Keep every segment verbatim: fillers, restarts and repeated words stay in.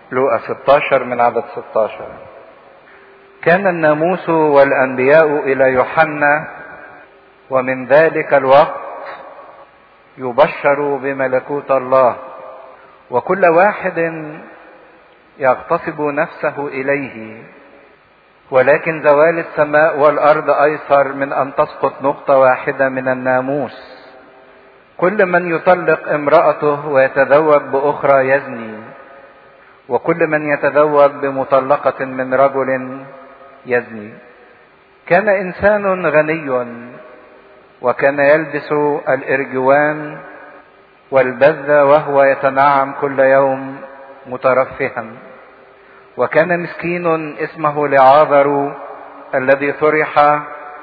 لوقا ستاشر من عدد ستاشر. كان الناموس والأنبياء إلى يوحنا، ومن ذلك الوقت يبشر بملكوت الله، وكل واحد يغتصب نفسه إليه، ولكن زوال السماء والأرض أيسر من أن تسقط نقطة واحدة من الناموس. كل من يطلق امرأته ويتزوج بأخرى يزني، وكل من يتزوج بمطلقة من رجل يزني. كان إنسان غني وكان يلبس الإرجوان والبذ وهو يتنعم كل يوم مترفها. وكان مسكين اسمه لعاذر الذي طرح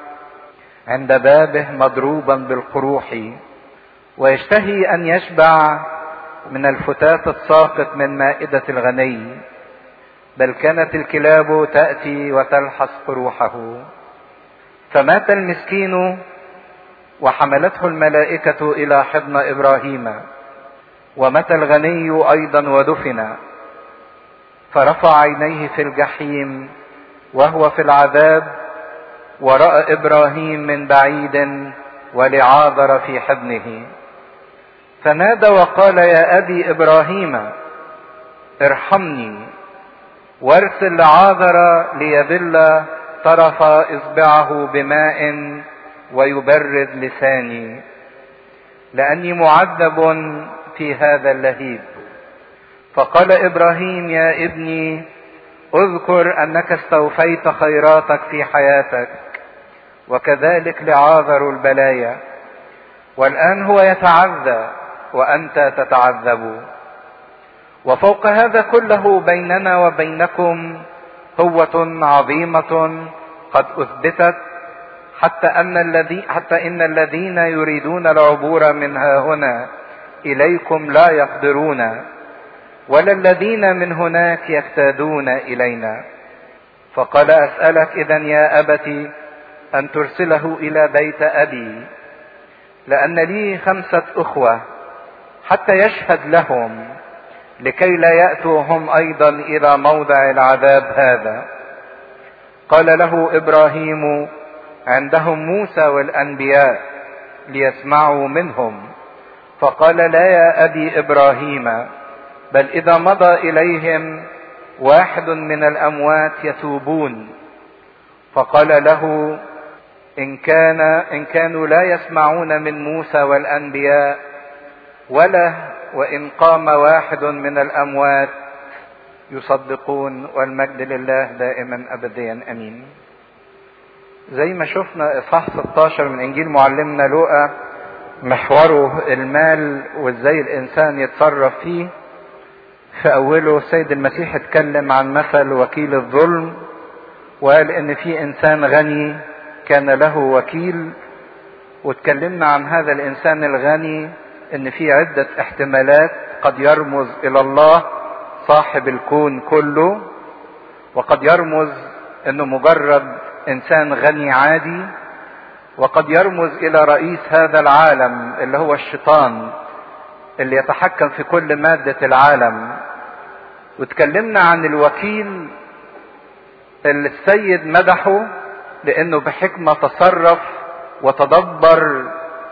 عند بابه مضروبا بالقروح، ويشتهي أن يشبع من الفتات الساقط من مائدة الغني، بل كانت الكلاب تأتي وتلحس قروحه. فمات المسكين وحملته الملائكة إلى حضن إبراهيم، ومات الغني أيضا ودفن. فرفع عينيه في الجحيم وهو في العذاب، ورأى إبراهيم من بعيد ولعاذر في حضنه، فنادى وقال: يا أبي إبراهيم ارحمني، وارسل لعاذر ليبل طرف إصبعه بماء ويبرد لساني، لأني معذب في هذا اللهيب. فقال إبراهيم: يا ابني، اذكر أنك استوفيت خيراتك في حياتك، وكذلك لعاذر البلايا، والآن هو يتعذى وأنت تتعذب. وفوق هذا كله بيننا وبينكم قوة عظيمة قد أثبتت، حتى أن الذي حتى إن الذين يريدون العبور من ها هنا إليكم لا يقدرون، ولا الذين من هناك يكتادون إلينا. فقال: أسألك إذن يا أبت أن ترسله إلى بيت أبي، لأن لي خمسة أخوة، حتى يشهد لهم، لكي لا يأتوا هم أيضا إلى موضع العذاب هذا. قال له إبراهيم: عندهم موسى والأنبياء ليسمعوا منهم. فقال: لا يا أبي إبراهيم، بل إذا مضى إليهم واحد من الأموات يتوبون. فقال له: إن كان إن كانوا لا يسمعون من موسى والأنبياء، ولا وإن قام واحد من الأموات يصدقون. والمجد لله دائما أبديا أمين. زي ما شفنا إصحاح ستاشر من إنجيل معلمنا لوقا محوره المال وإزاي الإنسان يتصرف فيه. في أوله السيد المسيح اتكلم عن مثل وكيل الظلم، وقال إن في إنسان غني كان له وكيل، واتكلمنا عن هذا الإنسان الغني إن في عدة احتمالات قد يرمز إلى الله صاحب الكون كله، وقد يرمز إنه مجرد إنسان غني عادي، وقد يرمز إلى رئيس هذا العالم اللي هو الشيطان اللي يتحكم في كل مادة العالم. واتكلمنا عن الوكيل اللي السيد مدحه لأنه بحكمة تصرف وتدبر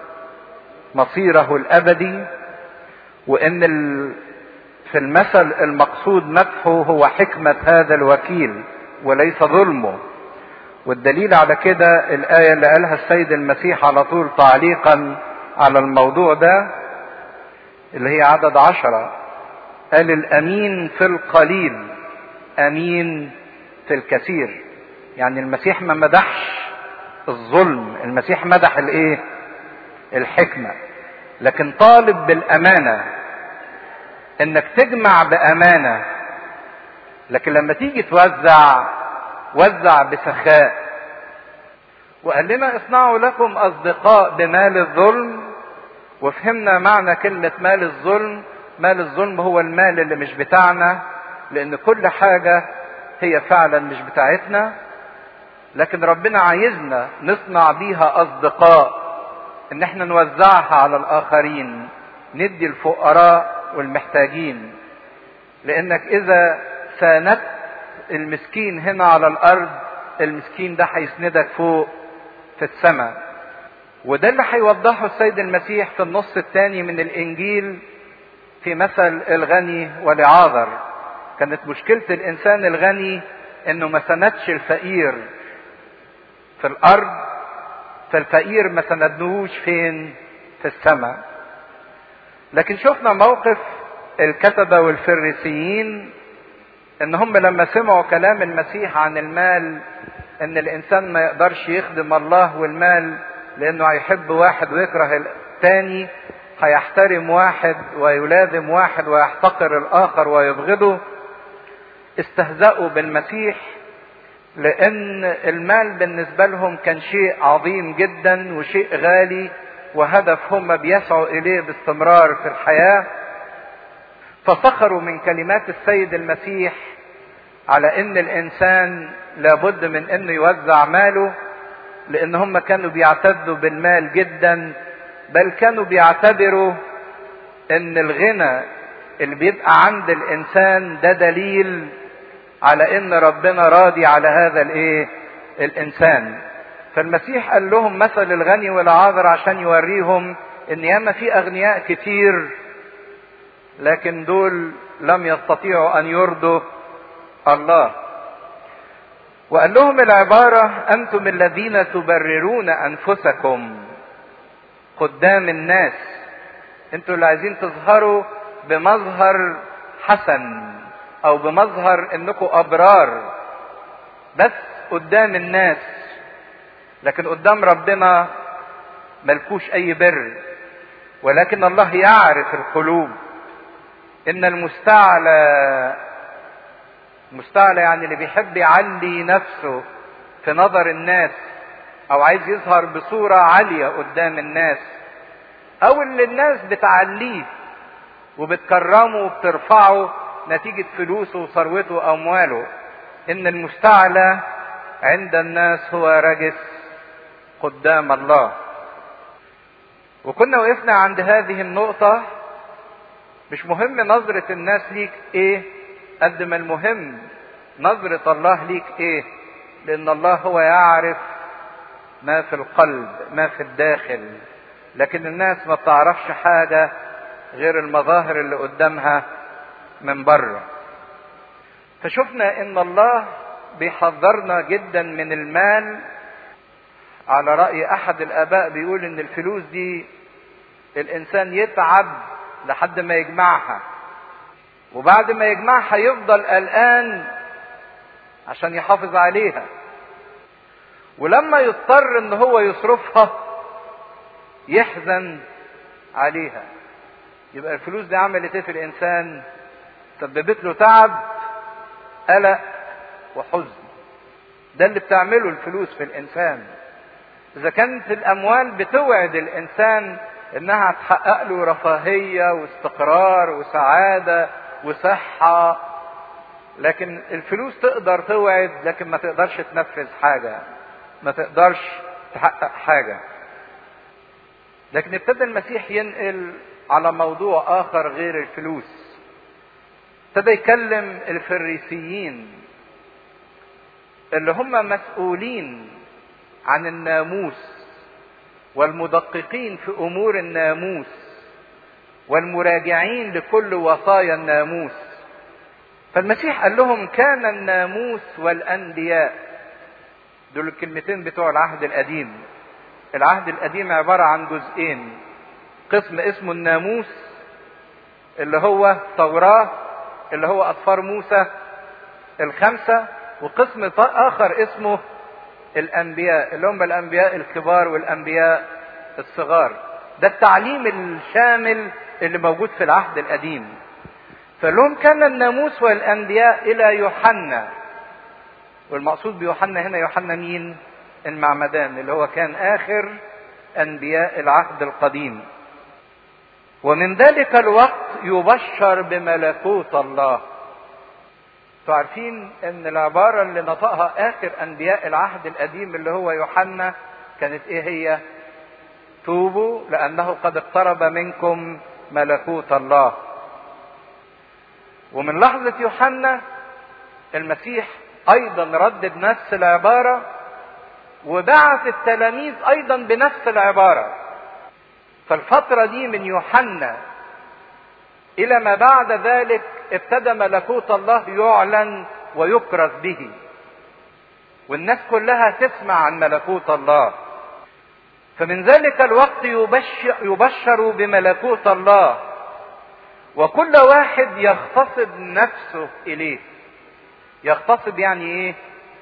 مصيره الأبدي، وإن في المثل المقصود مدحه هو حكمة هذا الوكيل وليس ظلمه. والدليل على كده الآية اللي قالها السيد المسيح على طول تعليقا على الموضوع ده، اللي هي عدد عشرة، قال: الأمين في القليل أمين في الكثير. يعني المسيح ما مدحش الظلم، المسيح مدح الايه؟ الحكمة. لكن طالب بالأمانة، انك تجمع بأمانة، لكن لما تيجي توزع وزع بسخاء. وقال لنا: اصنعوا لكم أصدقاء بمال الظلم. وفهمنا معنى كلمة مال الظلم. مال الظلم هو المال اللي مش بتاعنا، لأن كل حاجة هي فعلا مش بتاعتنا، لكن ربنا عايزنا نصنع بيها أصدقاء، ان احنا نوزعها على الآخرين، ندي الفقراء والمحتاجين. لانك اذا ساندت المسكين هنا على الارض، المسكين ده هيسندك فوق في السماء. وده اللي هيوضحه السيد المسيح في النص الثاني من الانجيل في مثل الغني والعاذر. كانت مشكلة الانسان الغني انه ما سندش الفقير في الارض، فالفقير ما سندنوش فين؟ في السماء. لكن شفنا موقف الكتبة والفريسيين ان هم لما سمعوا كلام المسيح عن المال، ان الانسان ما يقدرش يخدم الله والمال، لانه هيحب واحد ويكره الثاني، هيحترم واحد ويلازم واحد ويحتقر الاخر ويبغضه. استهزأوا بالمسيح لان المال بالنسبة لهم كان شيء عظيم جدا وشيء غالي وهدف هم بيسعوا اليه باستمرار في الحياة. فسخروا من كلمات السيد المسيح على ان الانسان لابد من انه يوزع ماله، لان هم كانوا بيعتدوا بالمال جدا، بل كانوا بيعتبروا ان الغنى اللي بيبقى عند الانسان ده دليل على ان ربنا راضي على هذا الايه الانسان. فالمسيح قال لهم مثل الغني والعاذر عشان يوريهم ان ياما في اغنياء كتير لكن دول لم يستطيعوا ان يرضوا الله. وقال لهم العبارة: انتم الذين تبررون انفسكم قدام الناس. انتوا اللي عايزين تظهروا بمظهر حسن او بمظهر انكم ابرار بس قدام الناس، لكن قدام ربنا ملكوش اي بر. ولكن الله يعرف القلوب. ان المستعلى، مستعلى يعني اللي بيحب يعلي نفسه في نظر الناس او عايز يظهر بصورة عالية قدام الناس، او اللي الناس بتعليه وبتكرمه وبترفعه نتيجة فلوسه وثروته وامواله. ان المستعلى عند الناس هو رجس قدام الله. وكنا وقفنا عند هذه النقطة. مش مهم نظرة الناس ليك ايه قد ما المهم نظرة الله ليك ايه، لان الله هو يعرف ما في القلب ما في الداخل، لكن الناس ما بتعرفش حاجة غير المظاهر اللي قدامها من بره. فشفنا ان الله بيحذرنا جدا من المال. على رأي احد الاباء بيقول ان الفلوس دي الانسان يتعب لحد ما يجمعها، وبعد ما يجمعها يفضل قلقان عشان يحافظ عليها، ولما يضطر ان هو يصرفها يحزن عليها. يبقى الفلوس دي عملت ايه في الانسان؟ سببت له تعب، قلق وحزن. ده اللي بتعمله الفلوس في الانسان. اذا كانت الاموال بتوعد الانسان انها تحقق له رفاهية واستقرار وسعادة وصحة، لكن الفلوس تقدر توعد لكن ما تقدرش تنفذ حاجة، ما تقدرش تحقق حاجة. لكن ابتدى المسيح ينقل على موضوع اخر غير الفلوس. ابتدى يكلم الفريسيين اللي هم مسؤولين عن الناموس والمدققين في امور الناموس والمراجعين لكل وصايا الناموس. فالمسيح قال لهم: كان الناموس والانبياء. دول الكلمتين بتوع العهد القديم. العهد القديم عبارة عن جزئين: قسم اسمه الناموس اللي هو توراة اللي هو اطفار موسى الخمسة، وقسم اخر اسمه الانبياء اللي هم الانبياء الكبار والانبياء الصغار. ده التعليم الشامل اللي موجود في العهد القديم. فلهم كان الناموس والانبياء الى يوحنا. والمقصود بيوحنا هنا يوحنا مين؟ المعمدان، اللي هو كان اخر انبياء العهد القديم. ومن ذلك الوقت يبشر بملكوت الله. تعرفين ان العبارة اللي نطقها اخر انبياء العهد القديم اللي هو يوحنا كانت ايه هي؟ توبوا لانه قد اقترب منكم ملكوت الله. ومن لحظة يوحنا المسيح ايضا ردد نفس العبارة وبعث التلاميذ ايضا بنفس العبارة. فالفترة دي من يوحنا الى ما بعد ذلك ابتدى ملكوت الله يعلن ويكرز به، والناس كلها تسمع عن ملكوت الله. فمن ذلك الوقت يبشر, يبشر بملكوت الله، وكل واحد يغتصب نفسه اليه. يغتصب يعني ايه؟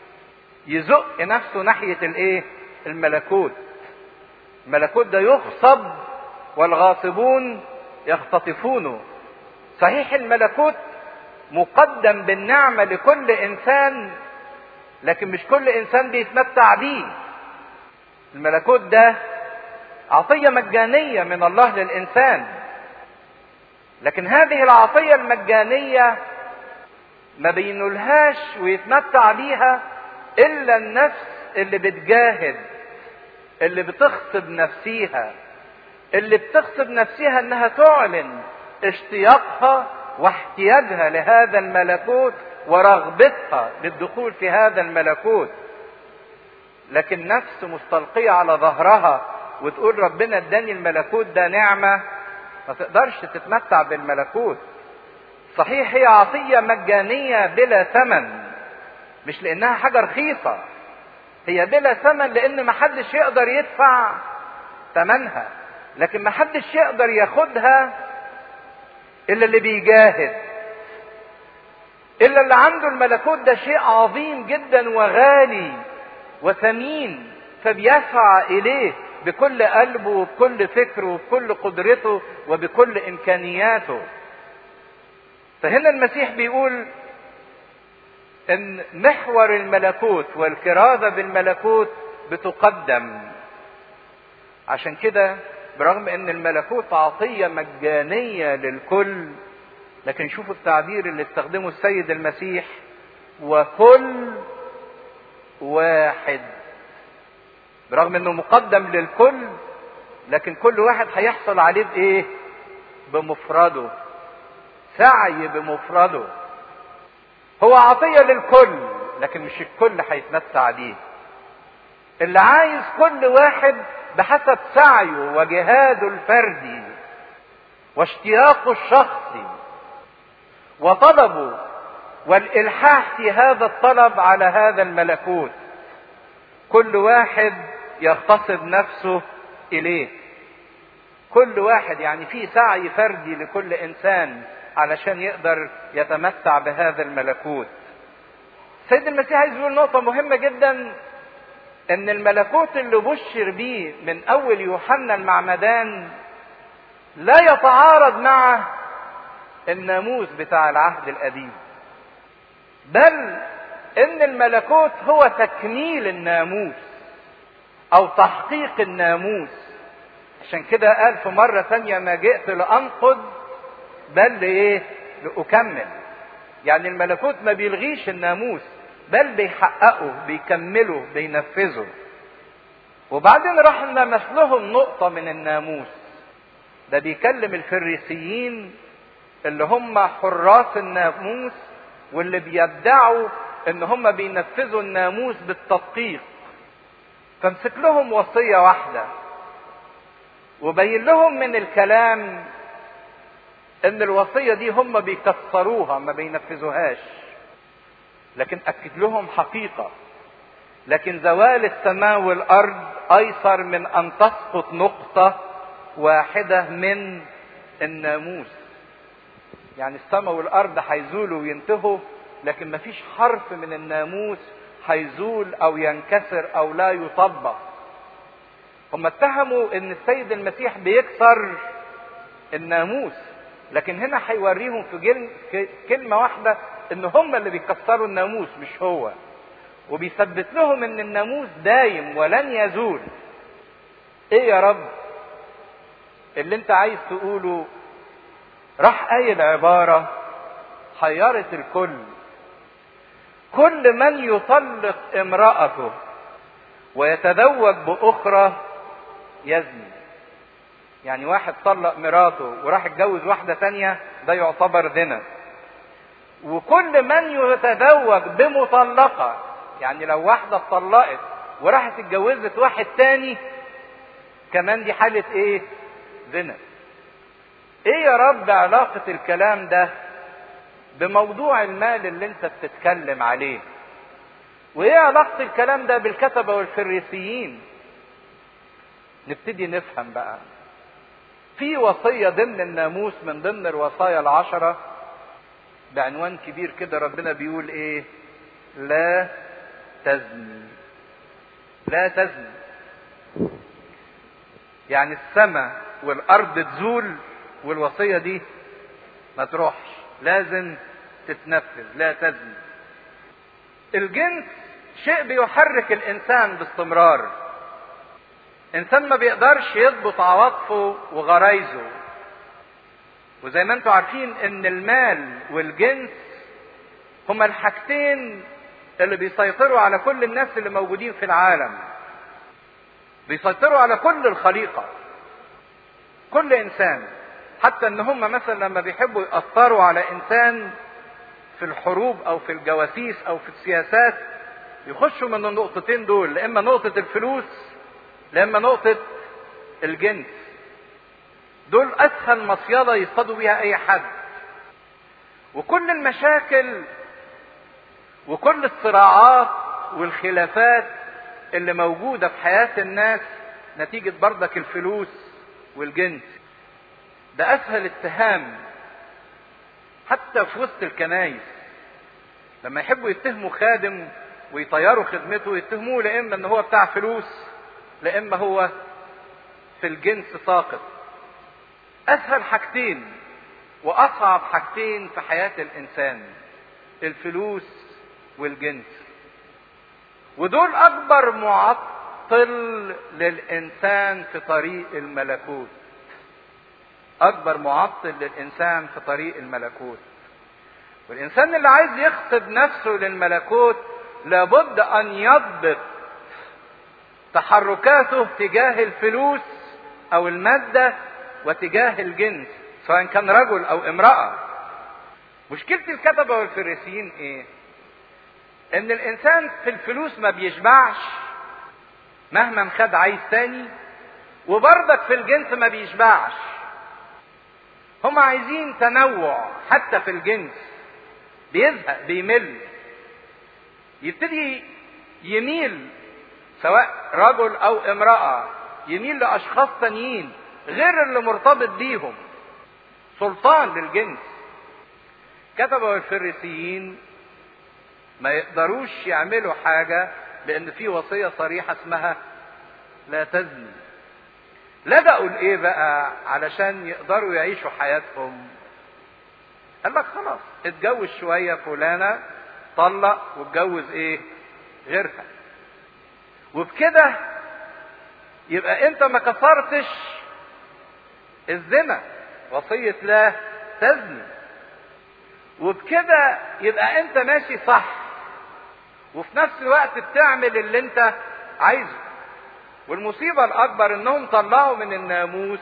يزق نفسه ناحية الايه؟ الملكوت. الملكوت ده يغصب والغاصبون يختطفونه. صحيح الملكوت مقدم بالنعمة لكل انسان، لكن مش كل انسان بيتمتع بيه. الملكوت ده عطية مجانية من الله للانسان، لكن هذه العطية المجانية ما بينولهاش ويتمتع بيها الا النفس اللي بتجاهد، اللي بتغصب نفسيها، اللي بتغصب نفسها انها تعلن اشتياقها واحتياجها لهذا الملكوت ورغبتها للدخول في هذا الملكوت. لكن نفس مستلقية على ظهرها وتقول ربنا اداني الملكوت ده نعمة، ما تقدرش تتمتع بالملكوت. صحيح هي عطية مجانية بلا ثمن، مش لانها حاجة رخيصة، هي بلا ثمن لان محدش يقدر يدفع ثمنها، لكن محدش يقدر ياخدها الا اللي بيجاهد، الا اللي عنده الملكوت ده شيء عظيم جدا وغالي وثمين، فبيسعى اليه بكل قلبه وبكل فكره وبكل قدرته وبكل امكانياته. فهنا المسيح بيقول ان محور الملكوت والكرازة بالملكوت بتقدم. عشان كده برغم ان الملكوت عطية مجانية للكل، لكن شوفوا التعبير اللي استخدمه السيد المسيح: وكل واحد. برغم انه مقدم للكل، لكن كل واحد هيحصل عليه بايه؟ بمفرده، سعي بمفرده. هو عطية للكل، لكن مش الكل هيتمتع بيه. اللي عايز كل واحد بحسب سعيه وجهاده الفردي واشتياقه الشخصي وطلبه والإلحاح في هذا الطلب على هذا الملكوت. كل واحد يغتصب نفسه إليه. كل واحد يعني في سعي فردي لكل إنسان علشان يقدر يتمتع بهذا الملكوت. سيد المسيح عايز يقول نقطة مهمة جدا، ان الملكوت اللي بشر بيه من اول يوحنا المعمدان لا يتعارض مع الناموس بتاع العهد القديم، بل ان الملكوت هو تكميل الناموس او تحقيق الناموس. عشان كده قال في مرة ثانية: ما جئت لأنقض بل ايه؟ لأكمل. يعني الملكوت ما بيلغيش الناموس، بل بيحققه، بيكمله، بينفذه. وبعدين راح لمس لهم نقطة من الناموس ده. بيكلم الفريسيين اللي هم حراس الناموس واللي بيدعوا ان هم بينفذوا الناموس بالتدقيق. فامسك لهم وصية واحدة وبين لهم من الكلام ان الوصية دي هم بيكسروها، ما بينفذوهاش. لكن اكد لهم حقيقة: لكن زوال السماء والارض ايسر من ان تسقط نقطة واحدة من الناموس. يعني السماء والارض هيزولوا وينتهوا، لكن مفيش حرف من الناموس هيزول او ينكسر او لا يطبق. هم اتهموا ان السيد المسيح بيكسر الناموس، لكن هنا هيوريهم في كلمة واحدة ان هم اللي بيكسروا الناموس مش هو، وبيثبت لهم ان الناموس دايم ولن يزول. ايه يا رب اللي انت عايز تقوله؟ راح قايل عبارة حيرت الكل: كل من يطلق امرأته ويتزوج بأخرى يزني. يعني واحد طلق مراته وراح اتجوز واحدة تانية، ده يعتبر زنا. وكل من يتزوج بمطلقة، يعني لو واحدة اتطلقت وراحت اتجوزت واحد تاني كمان دي حالة ايه؟ زنا. ايه يا رب علاقة الكلام ده بموضوع المال اللي انت بتتكلم عليه؟ وايه علاقة الكلام ده بالكتبة والفريسيين؟ نبتدي نفهم بقى. في وصية ضمن الناموس من ضمن الوصايا العشرة بعنوان كبير كده، ربنا بيقول ايه؟ لا تزني. لا تزني يعني السماء والارض تزول والوصية دي ما تروحش، لازم تتنفذ. لا تزني. الجنس شيء بيحرك الانسان باستمرار. انسان ما بيقدرش يضبط عواطفه وغرايزه، وزي ما انتم عارفين ان المال والجنس هما الحاجتين اللي بيسيطروا على كل الناس اللي موجودين في العالم، بيسيطروا على كل الخليقة، كل انسان. حتى ان هما مثلا لما بيحبوا يأثروا على انسان في الحروب او في الجواسيس او في السياسات يخشوا من النقطتين دول، لاما نقطة الفلوس لاما نقطة الجنس. دول اسهل مصيدة يصطادوا بيها اي حد. وكل المشاكل وكل الصراعات والخلافات اللي موجودة في حياة الناس نتيجة برضك الفلوس والجنس. ده اسهل اتهام حتى في وسط الكنايس. لما يحبوا يتهموا خادم ويطيروا خدمته يتهموه لإما ان هو بتاع فلوس لإما هو في الجنس ساقط. اسهل حاجتين واصعب حاجتين في حياة الانسان الفلوس والجنس. ودول اكبر معطل للانسان في طريق الملكوت. اكبر معطل للانسان في طريق الملكوت. والانسان اللي عايز يخطب نفسه للملكوت لابد ان يضبط تحركاته تجاه الفلوس او المادة وتجاه الجنس، سواء كان رجل او امرأة. مشكلة الكتبة والفريسيين ايه؟ ان الانسان في الفلوس ما بيشبعش مهما خد عايز تاني، وبرضك في الجنس ما بيشبعش. هم عايزين تنوع حتى في الجنس. بيزهق بيمل، يبتدي يميل سواء رجل او امرأة، يميل لاشخاص تانيين غير اللي مرتبط بيهم، سلطان للجنس. كتبوا الفريسيين ما يقدروش يعملوا حاجة لان في وصية صريحة اسمها لا تزني. لجأوا لايه بقى علشان يقدروا يعيشوا حياتهم؟ قال لك خلاص اتجوز شوية فلانة، طلق واتجوز ايه غيرها، وبكده يبقى انت ما كسرتش الزنا، وصية لا تزني، وبكده يبقى انت ماشي صح، وفي نفس الوقت بتعمل اللي انت عايزه. والمصيبة الاكبر انهم طلعوا من الناموس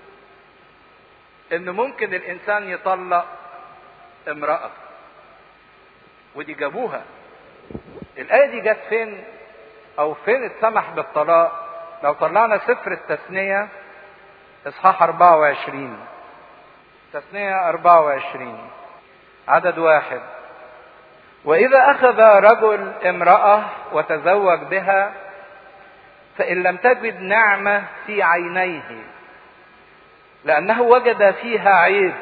ان ممكن الانسان يطلق امرأة، ودي جابوها. الآية دي جت فين او فين اتسمح بالطلاق؟ لو طلعنا سفر التثنية اصحاح اربعة وعشرين، تثنية اربعة وعشرين عدد واحد: واذا اخذ رجل امرأة وتزوج بها فان لم تجد نعمة في عينيه لانه وجد فيها عيب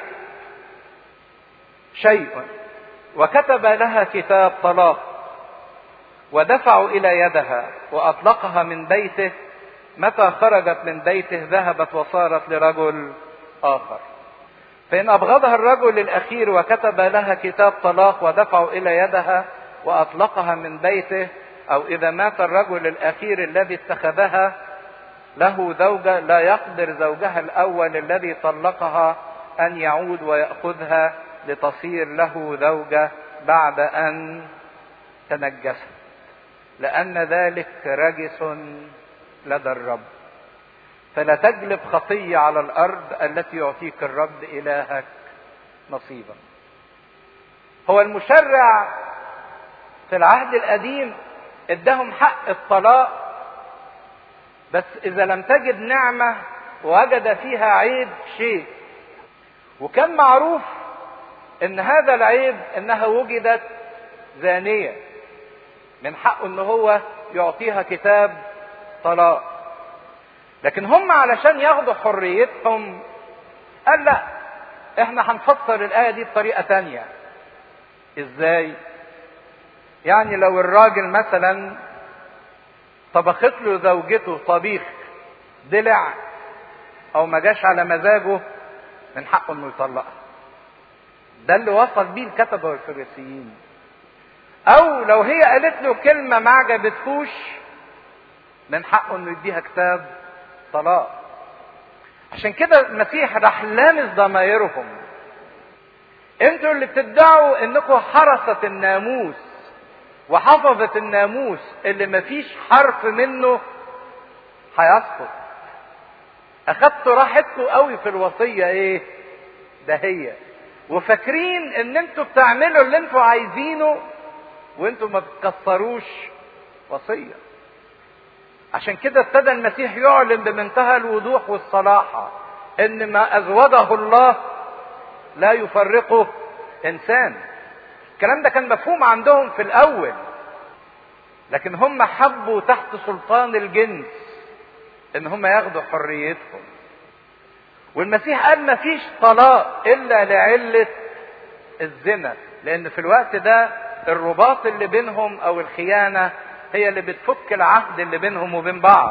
شيء وكتب لها كتاب طلاق ودفعوا الى يدها واطلقها من بيته، متى خرجت من بيته ذهبت وصارت لرجل اخر. فان ابغضها الرجل الاخير وكتب لها كتاب طلاق ودفعوا الى يدها واطلقها من بيته، او اذا مات الرجل الاخير الذي اتخذها له زوجة لا يقدر زوجها الاول الذي طلقها ان يعود ويأخذها لتصير له زوجة بعد ان تنجست، لان ذلك رجس لدى الرب. فلا تجلب خطية على الارض التي يعطيك الرب الهك نصيبا. هو المشرع في العهد القديم اداهم حق الطلاق، بس اذا لم تجد نعمة وجد فيها عيب شيء. وكان معروف ان هذا العيب انها وجدت زانية، من حقه ان هو يعطيها كتاب طلاق. لكن هم علشان ياخدوا حريتهم قال لا، احنا هنفسر الآية دي بطريقة تانية. ازاي؟ يعني لو الراجل مثلا طبخت له زوجته طبيخ دلع او ما جاش على مزاجه، من حقه انه يطلقها. ده اللي وصل بيه الكتبة والفريسيين. او لو هي قالت له كلمة ما عجبتهوش، من حقه انه يديها كتاب طلاق. عشان كده المسيح راح لامس ضمايرهم. انتوا اللي بتدعوا انكم حرسة الناموس وحفظة الناموس اللي مفيش حرف منه هيسقط. اخدتوا راحتكم قوي في الوصية ايه ده هي، وفاكرين ان انتوا بتعملوا اللي انتوا عايزينه وانتوا ما بتكسروش وصية. عشان كده ابتدى المسيح يعلن بمنتهى الوضوح والصراحة ان ما ازوده الله لا يفرقه انسان. الكلام ده كان مفهوم عندهم في الاول، لكن هم حبوا تحت سلطان الجنس ان هم ياخدوا حريتهم. والمسيح قال ما فيش طلاق الا لعلة الزنا، لان في الوقت ده الرباط اللي بينهم او الخيانة هي اللي بتفك العهد اللي بينهم وبين بعض.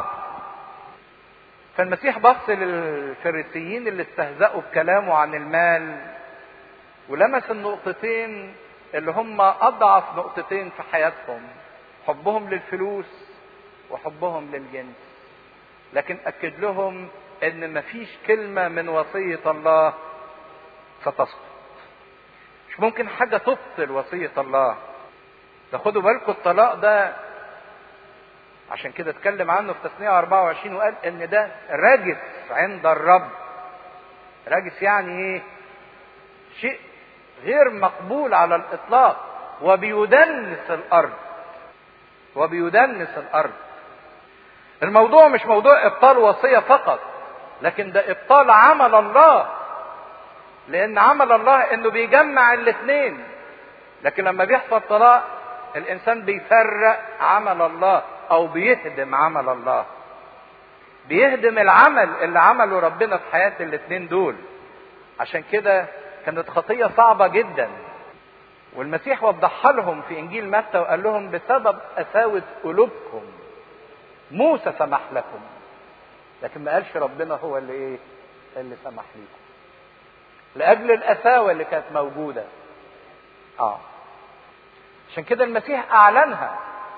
فالمسيح بص للفريسيين اللي استهزأوا بكلامه عن المال، ولمس النقطتين اللي هم اضعف نقطتين في حياتهم، حبهم للفلوس وحبهم للجنس. لكن اكد لهم ان مفيش كلمة من وصية الله ستسقط. مش ممكن حاجة تبطل وصية الله. تاخدوا بالكم الطلاق ده عشان كده اتكلم عنه في تثنية أربعة وعشرين وقال ان ده راجس عند الرب. راجس يعني ايه؟ شيء غير مقبول على الاطلاق، وبيدنس الارض وبيدنس الارض. الموضوع مش موضوع ابطال وصية فقط، لكن ده ابطال عمل الله. لان عمل الله انه بيجمع الاثنين، لكن لما بيحصل طلاق الانسان بيفرق عمل الله او بيهدم عمل الله، بيهدم العمل اللي عمله ربنا في حياة الاثنين دول. عشان كده كانت خطية صعبة جدا، والمسيح وضحها لهم في انجيل متى وقال لهم بسبب قساوة قلوبكم موسى سمح لكم، لكن ما قالش ربنا هو اللي ايه اللي سمح لكم، لاجل القساوة اللي كانت موجودة. اه عشان كده المسيح اعلنها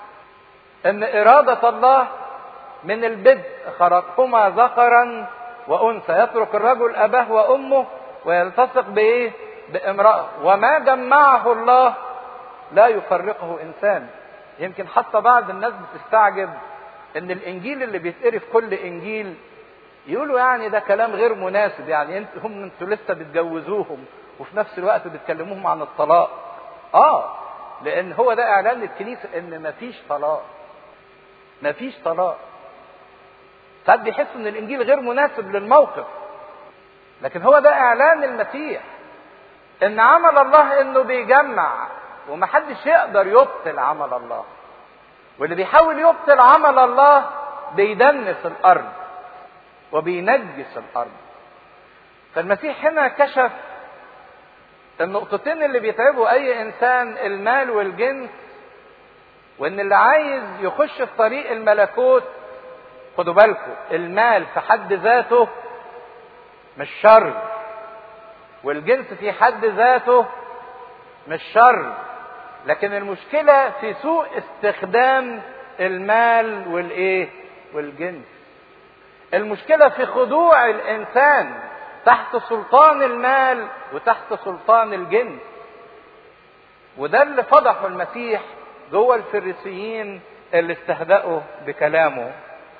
ان ارادة الله من البدء خلقهما ذكرا وانثى، يترك الرجل اباه وامه ويلتصق بايه بامرأة، وما جمعه الله لا يفرقه انسان. يمكن حتى بعض الناس بتستعجب ان الانجيل اللي بيتقري في كل انجيل يقولوا يعني ده كلام غير مناسب، يعني انت هم انتوا لسه بتجوزوهم وفي نفس الوقت بتكلموهم عن الطلاق. اه لان هو ده اعلان الكنيسة ان مفيش طلاق، مفيش طلاق. ساعات بيحسوا ان الانجيل غير مناسب للموقف، لكن هو ده اعلان المسيح ان عمل الله انه بيجمع، ومحدش يقدر يبطل عمل الله. واللي بيحاول يبطل عمل الله بيدنس الارض وبينجس الارض. فالمسيح هنا كشف النقطتين اللي بيتعبوا اي انسان، المال والجنس، وان اللي عايز يخش في طريق الملكوت، خدوا بالكم المال في حد ذاته مش شر، والجنس في حد ذاته مش شر، لكن المشكلة في سوء استخدام المال والايه والجنس. المشكلة في خضوع الانسان تحت سلطان المال وتحت سلطان الجنس. وده اللي فضحه المسيح جوه الفريسيين اللي استهزأوا بكلامه.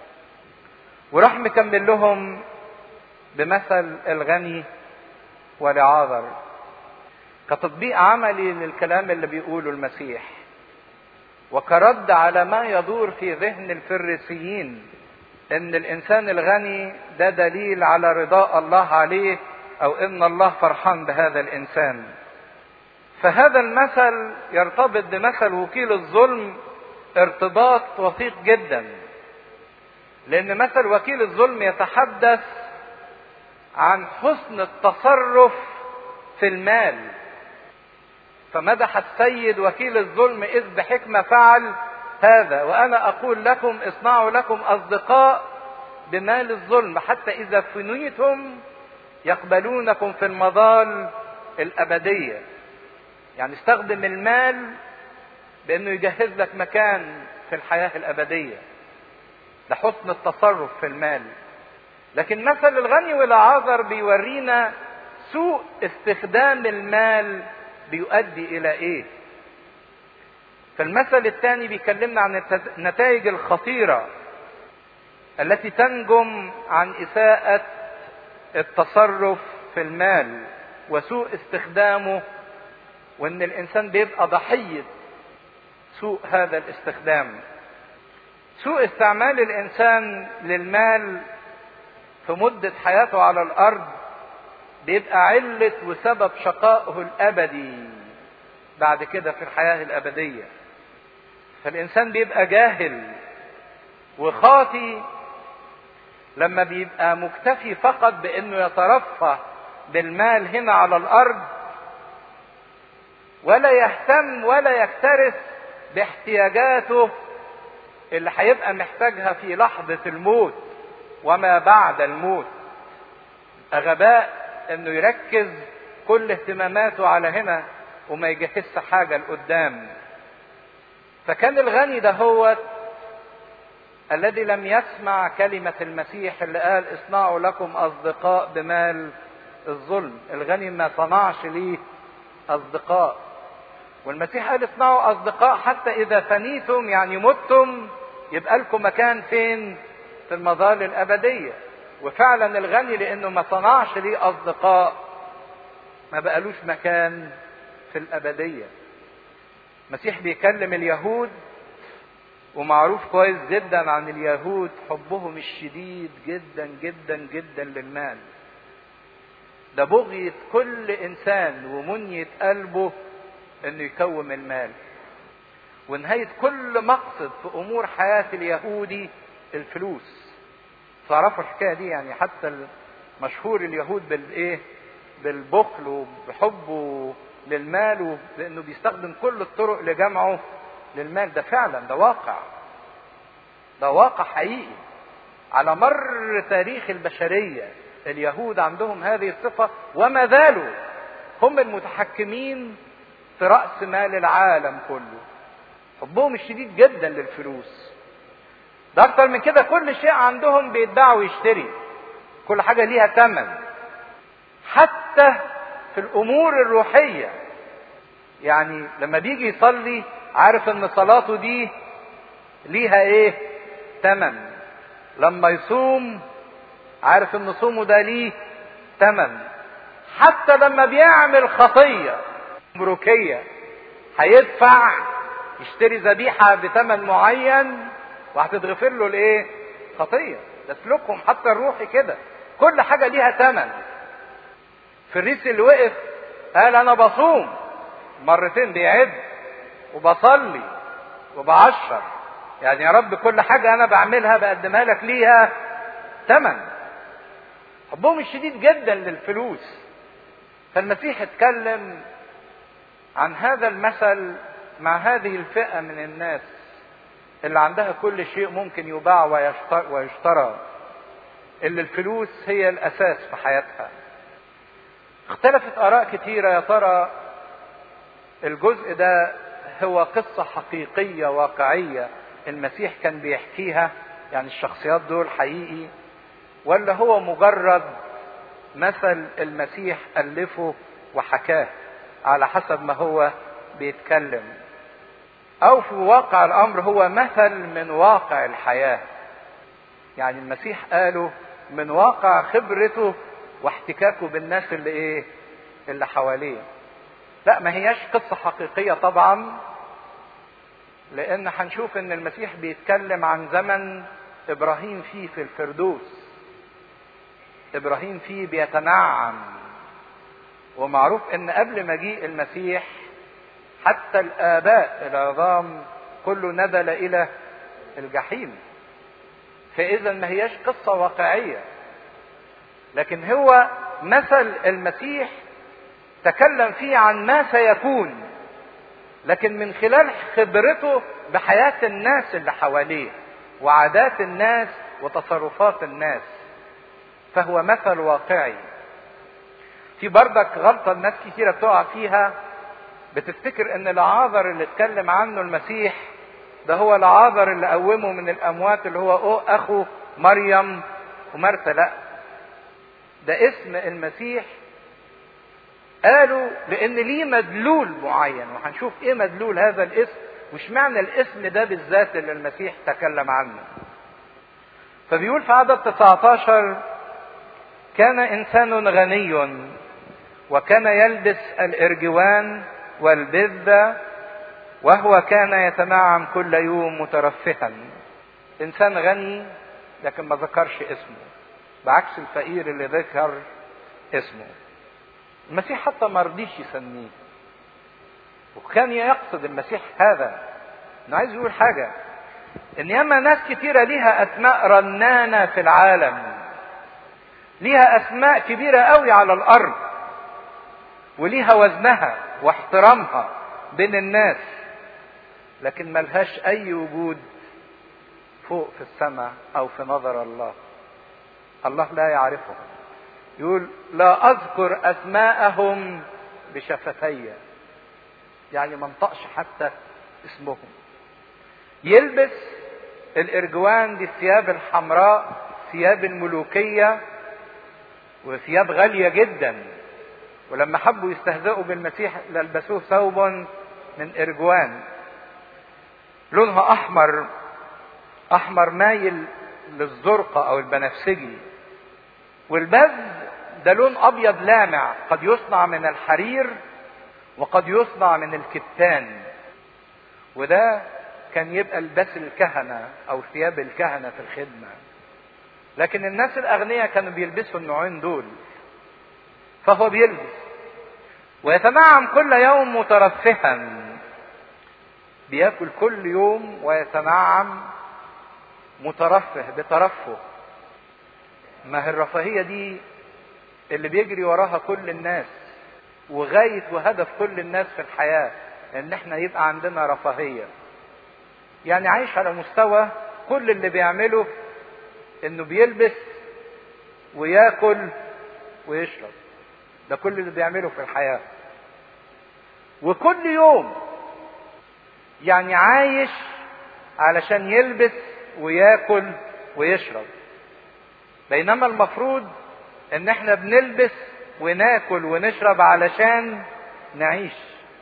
وراح مكمل لهم بمثل الغني ولعازر. كتطبيق عملي للكلام اللي بيقوله المسيح، وكرد على ما يدور في ذهن الفريسيين ان الانسان الغني ده دليل على رضاء الله عليه، او ان الله فرحان بهذا الانسان. فهذا المثل يرتبط بمثل وكيل الظلم ارتباط وثيق جدا، لان مثل وكيل الظلم يتحدث عن حسن التصرف في المال. فمدح السيد وكيل الظلم إذ بحكمة فعل هذا، وأنا أقول لكم اصنعوا لكم أصدقاء بمال الظلم، حتى إذا فنيتم يقبلونكم في المظال الأبدية. يعني استخدم المال بأنه يجهز لك مكان في الحياة الأبدية، لحسن التصرف في المال. لكن مثل الغني والعازر بيورينا سوء استخدام المال بيؤدي الى ايه. فالمثل الثاني بيكلمنا عن النتائج الخطيرة التي تنجم عن اساءة التصرف في المال وسوء استخدامه، وان الانسان بيبقى ضحية سوء هذا الاستخدام. سوء استعمال الانسان للمال في مدة حياته على الارض بيبقى علة وسبب شقائه الابدي بعد كده في الحياة الابدية. فالانسان بيبقى جاهل وخاطي لما بيبقى مكتفي فقط بانه يترفه بالمال هنا على الارض، ولا يهتم ولا يكترث باحتياجاته اللي هيبقى محتاجها في لحظة الموت وما بعد الموت. غباء انه يركز كل اهتماماته على هنا وما يجهزش حاجة لقدام. فكان الغني ده هو الذي لم يسمع كلمة المسيح اللي قال اصنعوا لكم اصدقاء بمال الظلم. الغني ما صنعش ليه اصدقاء، والمسيح قال اصنعوا اصدقاء حتى اذا فنيتم، يعني متم، يبقى لكم مكان فين؟ في المظال الابدية. وفعلا الغني لانه ما صنعش ليه اصدقاء ما بقالوش مكان في الابدية. المسيح بيكلم اليهود، ومعروف كويس جدا عن اليهود حبهم الشديد جدا جدا جدا للمال. ده بغية كل انسان ومنية قلبه انه يكوم المال. ونهاية كل مقصد في امور حياة اليهودي الفلوس. تعرفوا الحكاية دي؟ يعني حتى مشهور اليهود بالايه؟ بالبخل وبحبه للمال، لانه بيستخدم كل الطرق لجمعه للمال. ده فعلا ده واقع، ده واقع حقيقي على مر تاريخ البشرية. اليهود عندهم هذه الصفة وما زالوا هم المتحكمين في رأس مال العالم كله. حبهم الشديد جدا للفلوس. ده اكتر من كده، كل شيء عندهم بيتباع ويشتري، كل حاجة ليها ثمن، حتى في الامور الروحية. يعني لما بيجي يصلي عارف ان صلاته دي ليها ايه؟ ثمن. لما يصوم عارف ان صومه ده ليه ثمن. حتى لما بيعمل خطية مروكية هيدفع يشتري ذبيحة بثمن معين وهتتغفر له الايه؟ خطية. ده سلوكهم حتى الروحي كده، كل حاجة ليها ثمن. الفريسي اللي وقف قال انا بصوم مرتين بيعد وبصلي وبعشر، يعني يا رب كل حاجة انا بعملها بقدمها لك ليها ثمن. حبهم الشديد جدا للفلوس. فالمسيح اتكلم عن هذا المثل مع هذه الفئة من الناس اللي عندها كل شيء ممكن يباع ويشترى، اللي الفلوس هي الاساس في حياتها. اختلفت اراء كتيرة يا ترى الجزء ده هو قصة حقيقية واقعية المسيح كان بيحكيها، يعني الشخصيات دول حقيقي، ولا هو مجرد مثل المسيح ألفه وحكاه على حسب ما هو بيتكلم، او في واقع الامر هو مثل من واقع الحياة. يعني المسيح قاله من واقع خبرته واحتكاكه بالناس اللي ايه؟ اللي حواليه. لا، ما هياش قصة حقيقية طبعا، لان هنشوف ان المسيح بيتكلم عن زمن ابراهيم فيه في الفردوس. ابراهيم فيه بيتنعم، ومعروف ان قبل مجيء المسيح حتى الاباء العظام كله نزل الى الجحيم. فاذا ما هياش قصة واقعية، لكن هو مثل المسيح تكلم فيه عن ما سيكون، لكن من خلال خبرته بحياة الناس اللي حواليه وعادات الناس وتصرفات الناس، فهو مثل واقعي. في بردك غلطة الناس كتيرة بتقع فيها، بتفتكر ان العازر اللي اتكلم عنه المسيح ده هو العازر اللي قومه من الاموات، اللي هو اخو مريم ومرثا. لا، ده اسم المسيح قالوا لان ليه مدلول معين، وهنشوف ايه مدلول هذا الاسم وش معنى الاسم ده بالذات اللي المسيح تكلم عنه. فبيقول في عدد تسعة عشر: كان انسان غني وكان يلبس الارجوان والبذة، وهو كان يتنعم كل يوم مترفها. انسان غني لكن ما ذكرش اسمه، بعكس الفقير اللي ذكر اسمه. المسيح حتى ما رضيش يسميه، وكان يقصد المسيح هذا انه عايز يقول حاجة، ان ياما ناس كتيرة ليها اسماء رنانة في العالم، ليها اسماء كبيرة قوي على الارض، وليها وزنها واحترامها بين الناس، لكن ملهاش اي وجود فوق في السماء او في نظر الله. الله لا يعرفهم. يقول: لا اذكر اسماءهم بشفتي، يعني ما انطقش حتى اسمهم. يلبس الارجوان دي الثياب الحمراء، ثياب الملوكية وثياب غالية جدا، ولما حبوا يستهزئوا بالمسيح لبسوه ثوب من ارجوان لونها احمر، احمر مايل للزرقة او البنفسجي. والبذ ده لون ابيض لامع، قد يصنع من الحرير وقد يصنع من الكتان، وده كان يبقى لباس الكهنة او ثياب الكهنة في الخدمة. لكن الناس الاغنياء كانوا بيلبسوا النوعين دول، فهو بيلبس ويتنعم كل يوم مترفها، بياكل كل يوم ويتنعم مترفه بترفه. ما هي الرفاهية دي اللي بيجري وراها كل الناس، وغاية وهدف كل الناس في الحياة ان احنا يبقى عندنا رفاهية. يعني عايش على مستوى كل اللي بيعمله انه بيلبس وياكل ويشرب، ده كل اللي بيعمله في الحياة. وكل يوم يعني عايش علشان يلبس وياكل ويشرب، بينما المفروض ان احنا بنلبس وناكل ونشرب علشان نعيش.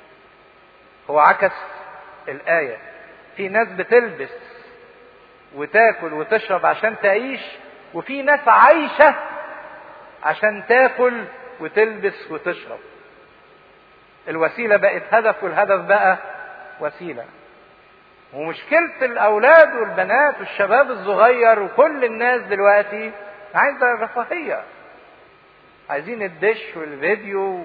هو عكس الآية، في ناس بتلبس وتاكل وتشرب عشان تعيش، وفي ناس عايشة عشان تاكل وتلبس وتشرب. الوسيلة بقت هدف والهدف بقى وسيلة. ومشكلة الأولاد والبنات والشباب الصغير وكل الناس دلوقتي عايزة رفاهية، عايزين الدش والفيديو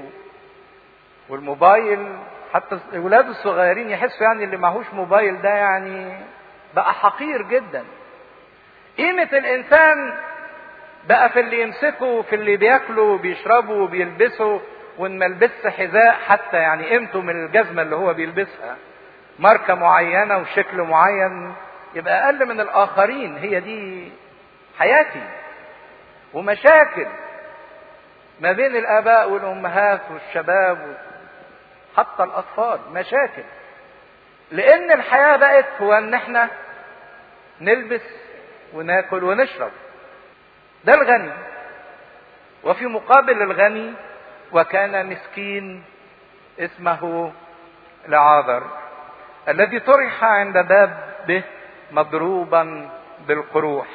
والموبايل. حتى الأولاد الصغيرين يحسوا يعني اللي معهوش موبايل ده يعني بقى حقير جدا. قيمة الإنسان بقى في اللي يمسكه، في اللي بياكله وبيشربه وبيلبسه، وإن ما لبسش حذاء حتى يعني قيمته من الجزمة اللي هو بيلبسها ماركة معينة وشكل معين يبقى أقل من الآخرين. هي دي حياتي. ومشاكل ما بين الآباء والأمهات والشباب حتى الأطفال، مشاكل، لأن الحياة بقت هو إن احنا نلبس وناكل ونشرب. ده الغني. وفي مقابل الغني وكان مسكين اسمه لعازر الذي طرح عند بابه مضروبا بالقروح.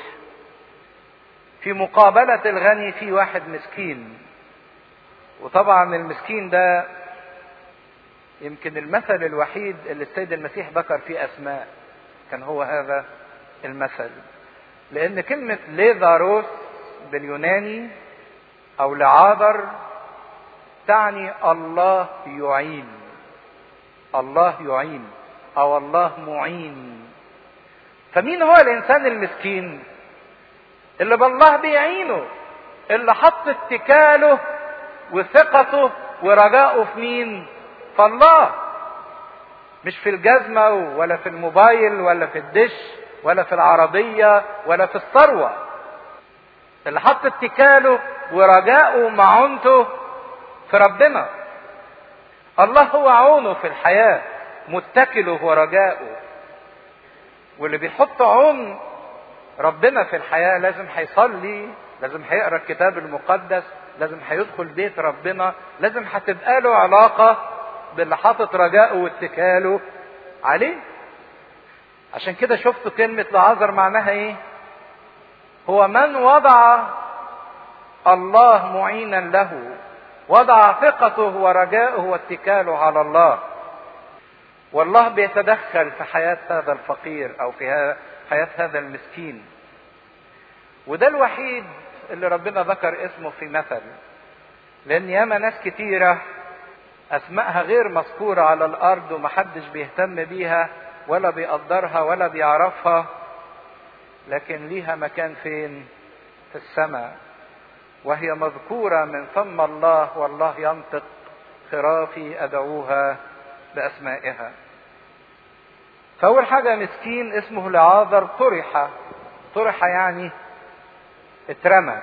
في مقابلة الغني في واحد مسكين، وطبعا المسكين ده يمكن المثل الوحيد اللي السيد المسيح ذكر فيه اسماء كان هو هذا المثل. لان كلمة ليذاروس باليوناني او لعاذر تعني الله يعين، الله يعين او الله معين. فمين هو الانسان المسكين؟ اللي بالله بيعينه، اللي حط اتكاله وثقته ورجاؤه في مين؟ في الله، مش في الجزمة ولا في الموبايل ولا في الدش ولا في العربية ولا في الثروة. اللي حط اتكاله ورجاؤه ومعونته في ربنا. الله هو عونه في الحياة، متكله ورجاؤه. واللي بيحط عون ربنا في الحياة لازم هيصلي، لازم هيقرأ الكتاب المقدس، لازم هيدخل بيت ربنا، لازم هتبقى له علاقة باللي حاطط رجاؤه واتكاله عليه. عشان كده شفتوا كلمة لعازر معناها ايه؟ هو من وضع الله معينا له، وضع ثقته ورجاؤه واتكاله على الله. والله بيتدخل في حياة هذا الفقير او في حياة هذا المسكين. وده الوحيد اللي ربنا ذكر اسمه في مثل. لان ياما ناس كتيرة اسمائها غير مذكورة على الارض ومحدش بيهتم بيها ولا بيقدرها ولا بيعرفها، لكن ليها مكان فين؟ في السماء، وهي مذكورة من فم الله، والله ينطق خرافي أدعوها بأسمائها. فأول حاجة مسكين اسمه لعازر طرح، طرح يعني اترمى،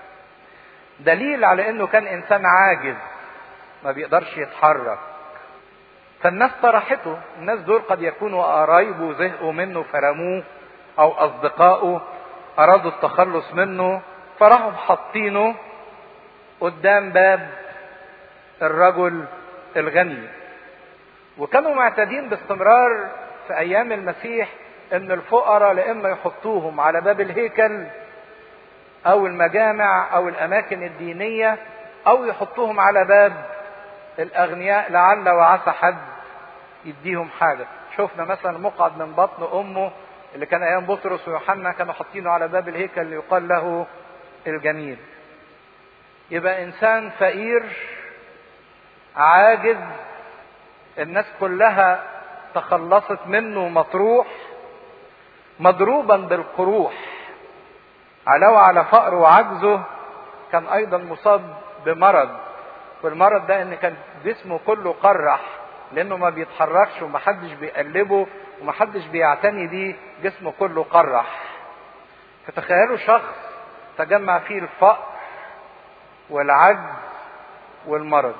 دليل على انه كان انسان عاجز ما بيقدرش يتحرك. فالناس طرحته. الناس دول قد يكونوا قرايبه زهقوا منه فرموه، او اصدقائه ارادوا التخلص منه فراحوا حاطينه قدام باب الرجل الغني. وكانوا معتادين باستمرار في ايام المسيح ان الفقراء لإما يحطوهم على باب الهيكل او المجامع او الاماكن الدينية، او يحطوهم على باب الاغنياء لعل وعسى حد يديهم حاجة. شوفنا مثلا مقعد من بطن امه اللي كان ايام بطرس ويوحنا كانوا حاطينه على باب الهيكل اللي يقال له الجميل. يبقى انسان فقير عاجز، الناس كلها تخلصت منه، مطروح، مضروبا بالقروح، علاوة على فقره وعجزه كان ايضا مصاب بمرض. والمرض ده ان كان جسمه كله قرح لانه ما بيتحركش ومحدش بيقلبه ومحدش بيعتني بيه، جسمه كله قرح. فتخيلوا شخص تجمع فيه الفقر والعجز والمرض،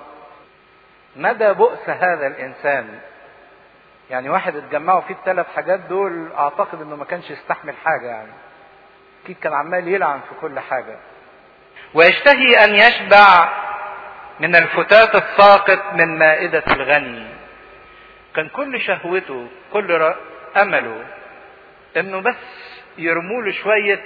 مدى بؤس هذا الانسان. يعني واحد اتجمعوا فيه الثلاث حاجات دول اعتقد انه ما كانش يستحمل حاجة، يعني اكيد كان عمال يلعن في كل حاجة. ويشتهي ان يشبع من الفتات الساقط من مائدة الغني. كان كل شهوته كل امله انه بس يرموا له شوية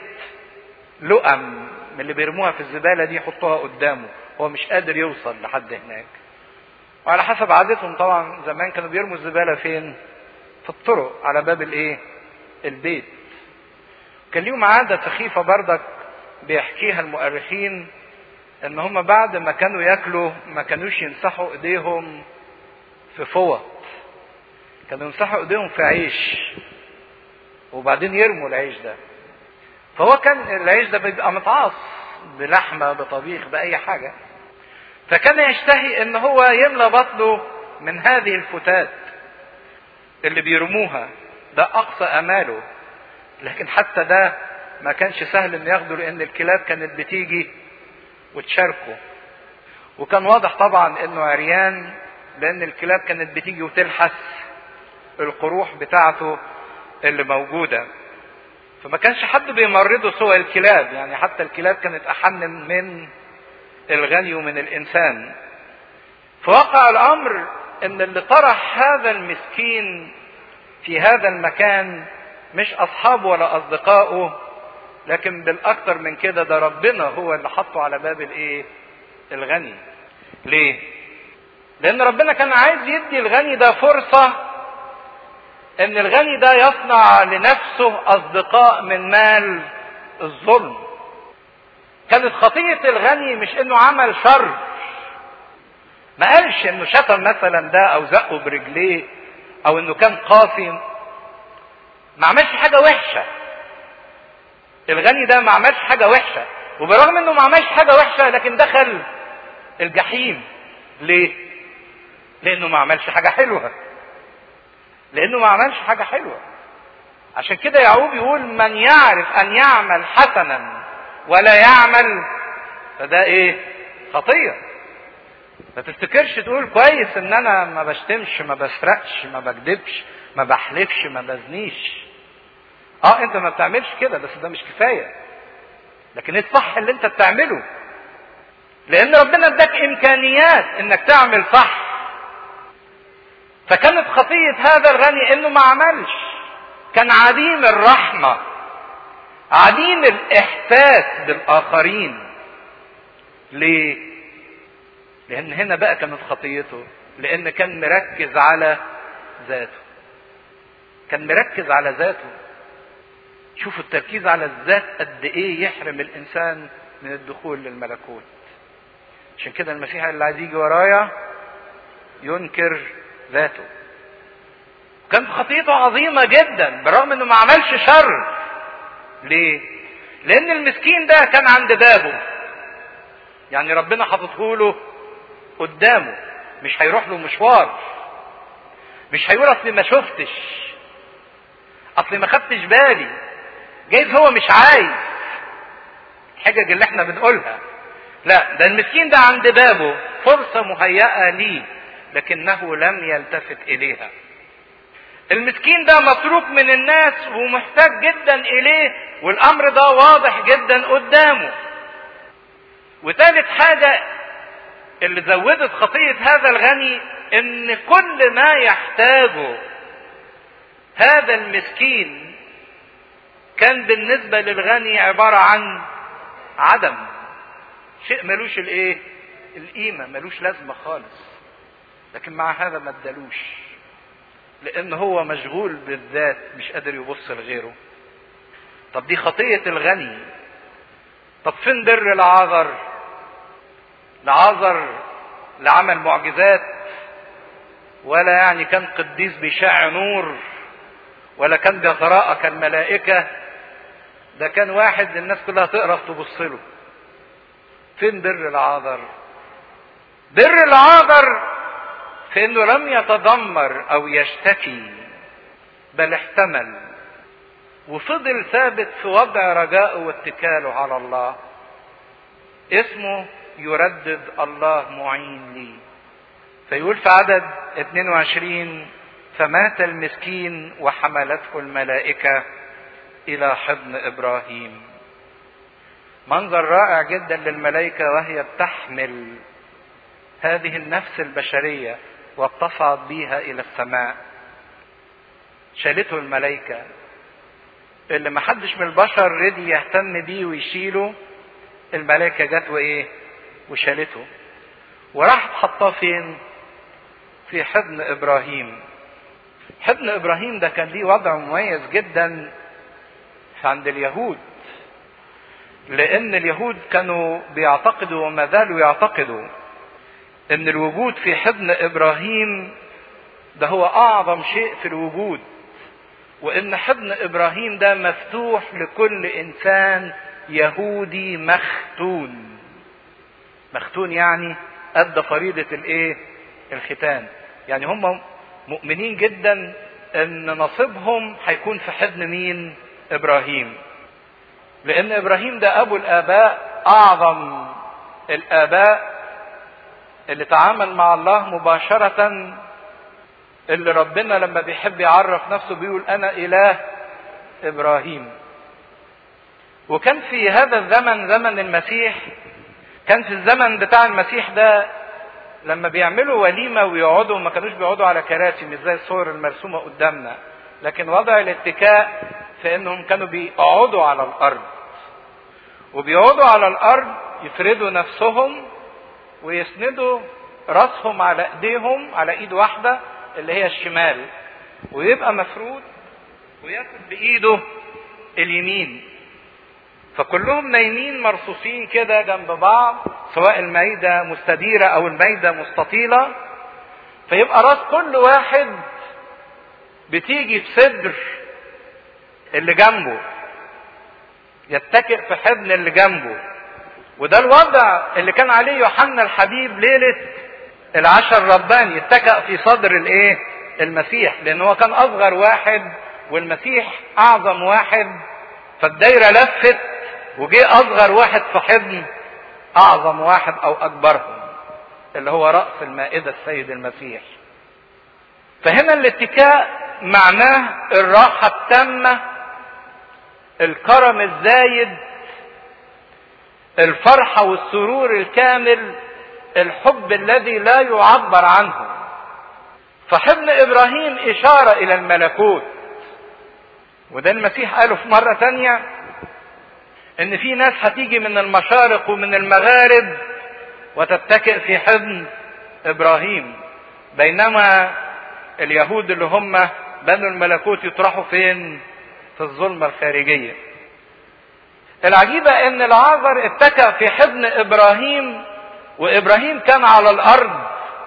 لؤم من اللي بيرموها في الزبالة دي يحطوها قدامه، هو مش قادر يوصل لحد هناك. وعلى حسب عادتهم طبعا زمان كانوا بيرموا الزبالة فين؟ في الطرق على باب الايه؟ البيت. كان ليهم عادة سخيفة بردك بيحكيها المؤرخين، ان هم بعد ما كانوا ياكلوا ما كانوش يمسحوا ايديهم في فوط، كانوا يمسحوا ايديهم في عيش وبعدين يرموا العيش ده. فهو كان العيش ده بيبقى متعاص بلحمة بطبيخ بأي حاجة، فكان يشتهي ان هو يملى بطنه من هذه الفتات اللي بيرموها. ده اقصى اماله، لكن حتى ده ما كانش سهل ان ياخده لان الكلاب كانت بتيجي وتشاركه. وكان واضح طبعا انه عريان لان الكلاب كانت بتيجي وتلحس القروح بتاعته اللي موجودة. فما كانش حد بيمرضه سوى الكلاب، يعني حتى الكلاب كانت احن من الغني ومن الانسان. فوقع الامر ان اللي طرح هذا المسكين في هذا المكان مش اصحابه ولا اصدقائه، لكن بالاكثر من كده ده ربنا هو اللي حطه على باب الايه؟ الغني. ليه؟ لان ربنا كان عايز يدي الغني ده فرصة ان الغني ده يصنع لنفسه اصدقاء من مال الظلم. كانت خطية الغني مش انه عمل شر، ما قالش انه شتم مثلا ده او زقه برجليه او انه كان قاسي، ما عملش حاجة وحشة. الغني ده ما عملش حاجة وحشة، وبرغم انه ما عملش حاجة وحشة لكن دخل الجحيم. ليه؟ لانه ما عملش حاجة حلوة. لانه ما عملش حاجة حلوة. عشان كده يعقوب يقول من يعرف ان يعمل حسنا ولا يعمل فده ايه؟ خطية. ما تفتكرش تقول كويس ان انا ما بشتمش، ما بسرقش، ما بكذبش، ما بحلفش، ما بزنيش. اه انت ما بتعملش كده، بس ده مش كفاية. لكن ايه الصح اللي انت بتعمله؟ لان ربنا اداك امكانيات انك تعمل صح. فكانت خطية هذا الغني انه ما عملش، كان عديم الرحمة، عديم الاحساس بالاخرين. ليه؟ لان هنا بقى كانت خطيته، لان كان مركز على ذاته. كان مركز على ذاته. شوفوا التركيز على الذات قد ايه يحرم الانسان من الدخول للملكوت. عشان كده المسيح اللي عايز يجي ورايا ينكر ذاته. كانت خطيته عظيمة جدا بالرغم انه ما عملش شر. ليه؟ لان المسكين ده كان عند بابه، يعني ربنا حاطته له قدامه، مش هيروح له مشوار، مش هيقول اصلي ما شفتش، اصلي ما خدتش بالي، جايز هو مش عايز، الحجج اللي احنا بنقولها. لا، ده المسكين ده عند بابه فرصة مهيئة ليه لكنه لم يلتفت اليها. المسكين ده متروك من الناس ومحتاج جدا اليه، والامر ده واضح جدا قدامه. وثالث حاجة اللي زودت خطية هذا الغني ان كل ما يحتاجه هذا المسكين كان بالنسبة للغني عبارة عن عدم، شيء ملوش الايه؟ القيمة، ملوش لازمة خالص. لكن مع هذا ما ادالوش، لان هو مشغول بالذات، مش قادر يبص لغيره. طب دي خطية الغني. طب فين بر العازر؟ العازر لا عمل معجزات، ولا يعني كان قديس بيشع نور، ولا كان بيتراءى كالملائكة. ده كان واحد الناس كلها تقرف تبص له. فين بر العازر؟ بر العازر في انه لم يتذمر او يشتكي، بل احتمل وفضل ثابت في وضع رجائه واتكاله على الله. اسمه يردد الله معين لي. فيقول في عدد اثنين وعشرين فمات المسكين وحملته الملائكة الى حضن ابراهيم. منظر رائع جدا للملائكة وهي بتحمل هذه النفس البشرية وتصعد بيها الى السماء. شالته الملائكة اللي ما حدش من البشر رضي يهتم بيه ويشيله. الملائكة جت وايه؟ وشالته، وراحت حطاه فين؟ في حضن ابراهيم. حضن ابراهيم ده كان ليه وضع مميز جدا عند اليهود، لان اليهود كانوا بيعتقدوا وما زالوا يعتقدوا ان الوجود في حضن ابراهيم ده هو اعظم شيء في الوجود، وان حضن ابراهيم ده مفتوح لكل انسان يهودي مختون. مختون يعني ادى فريضة الايه؟ الختان. يعني هم مؤمنين جدا ان نصيبهم هيكون في حضن مين؟ ابراهيم. لان ابراهيم ده ابو الاباء، اعظم الاباء اللي تعامل مع الله مباشرة، اللي ربنا لما بيحب يعرف نفسه بيقول انا اله ابراهيم. وكان في هذا الزمن زمن المسيح، كان في الزمن بتاع المسيح ده لما بيعملوا وليمة ويقعدوا، ما كانوش بيقعدوا على كراسي مش زي الصور المرسومة قدامنا، لكن وضع الاتكاء في انهم كانوا بيقعدوا على الارض. وبيقعدوا على الارض يفردوا نفسهم ويسندوا راسهم على ايديهم، على ايد واحدة اللي هي الشمال، ويبقى مفروض وياخد بايده اليمين. فكلهم نايمين مرصوصين كده جنب بعض، سواء المائدة مستديرة او المائدة مستطيلة. فيبقى راس كل واحد بتيجي في صدر اللي جنبه، يتكئ في حضن اللي جنبه. وده الوضع اللي كان عليه يوحنا الحبيب ليلة العشاء الرباني، يتكئ في صدر الايه؟ المسيح، لان هو كان اصغر واحد والمسيح اعظم واحد، فالدايرة لفت وجه اصغر واحد في حضن اعظم واحد او اكبرهم، اللي هو رأس المائدة السيد المسيح. فهنا الاتكاء معناه الراحة التامة، الكرم الزايد، الفرحة والسرور الكامل، الحب الذي لا يعبر عنه. فحضن ابراهيم اشارة الى الملكوت، وده المسيح قاله في مرة تانية ان في ناس هتيجي من المشارق ومن المغارب وتتكئ في حضن ابراهيم، بينما اليهود اللي هم بنوا الملكوت يطرحوا فين؟ في الظلمة الخارجية. العجيبة ان العازر اتكأ في حضن ابراهيم، وابراهيم كان على الارض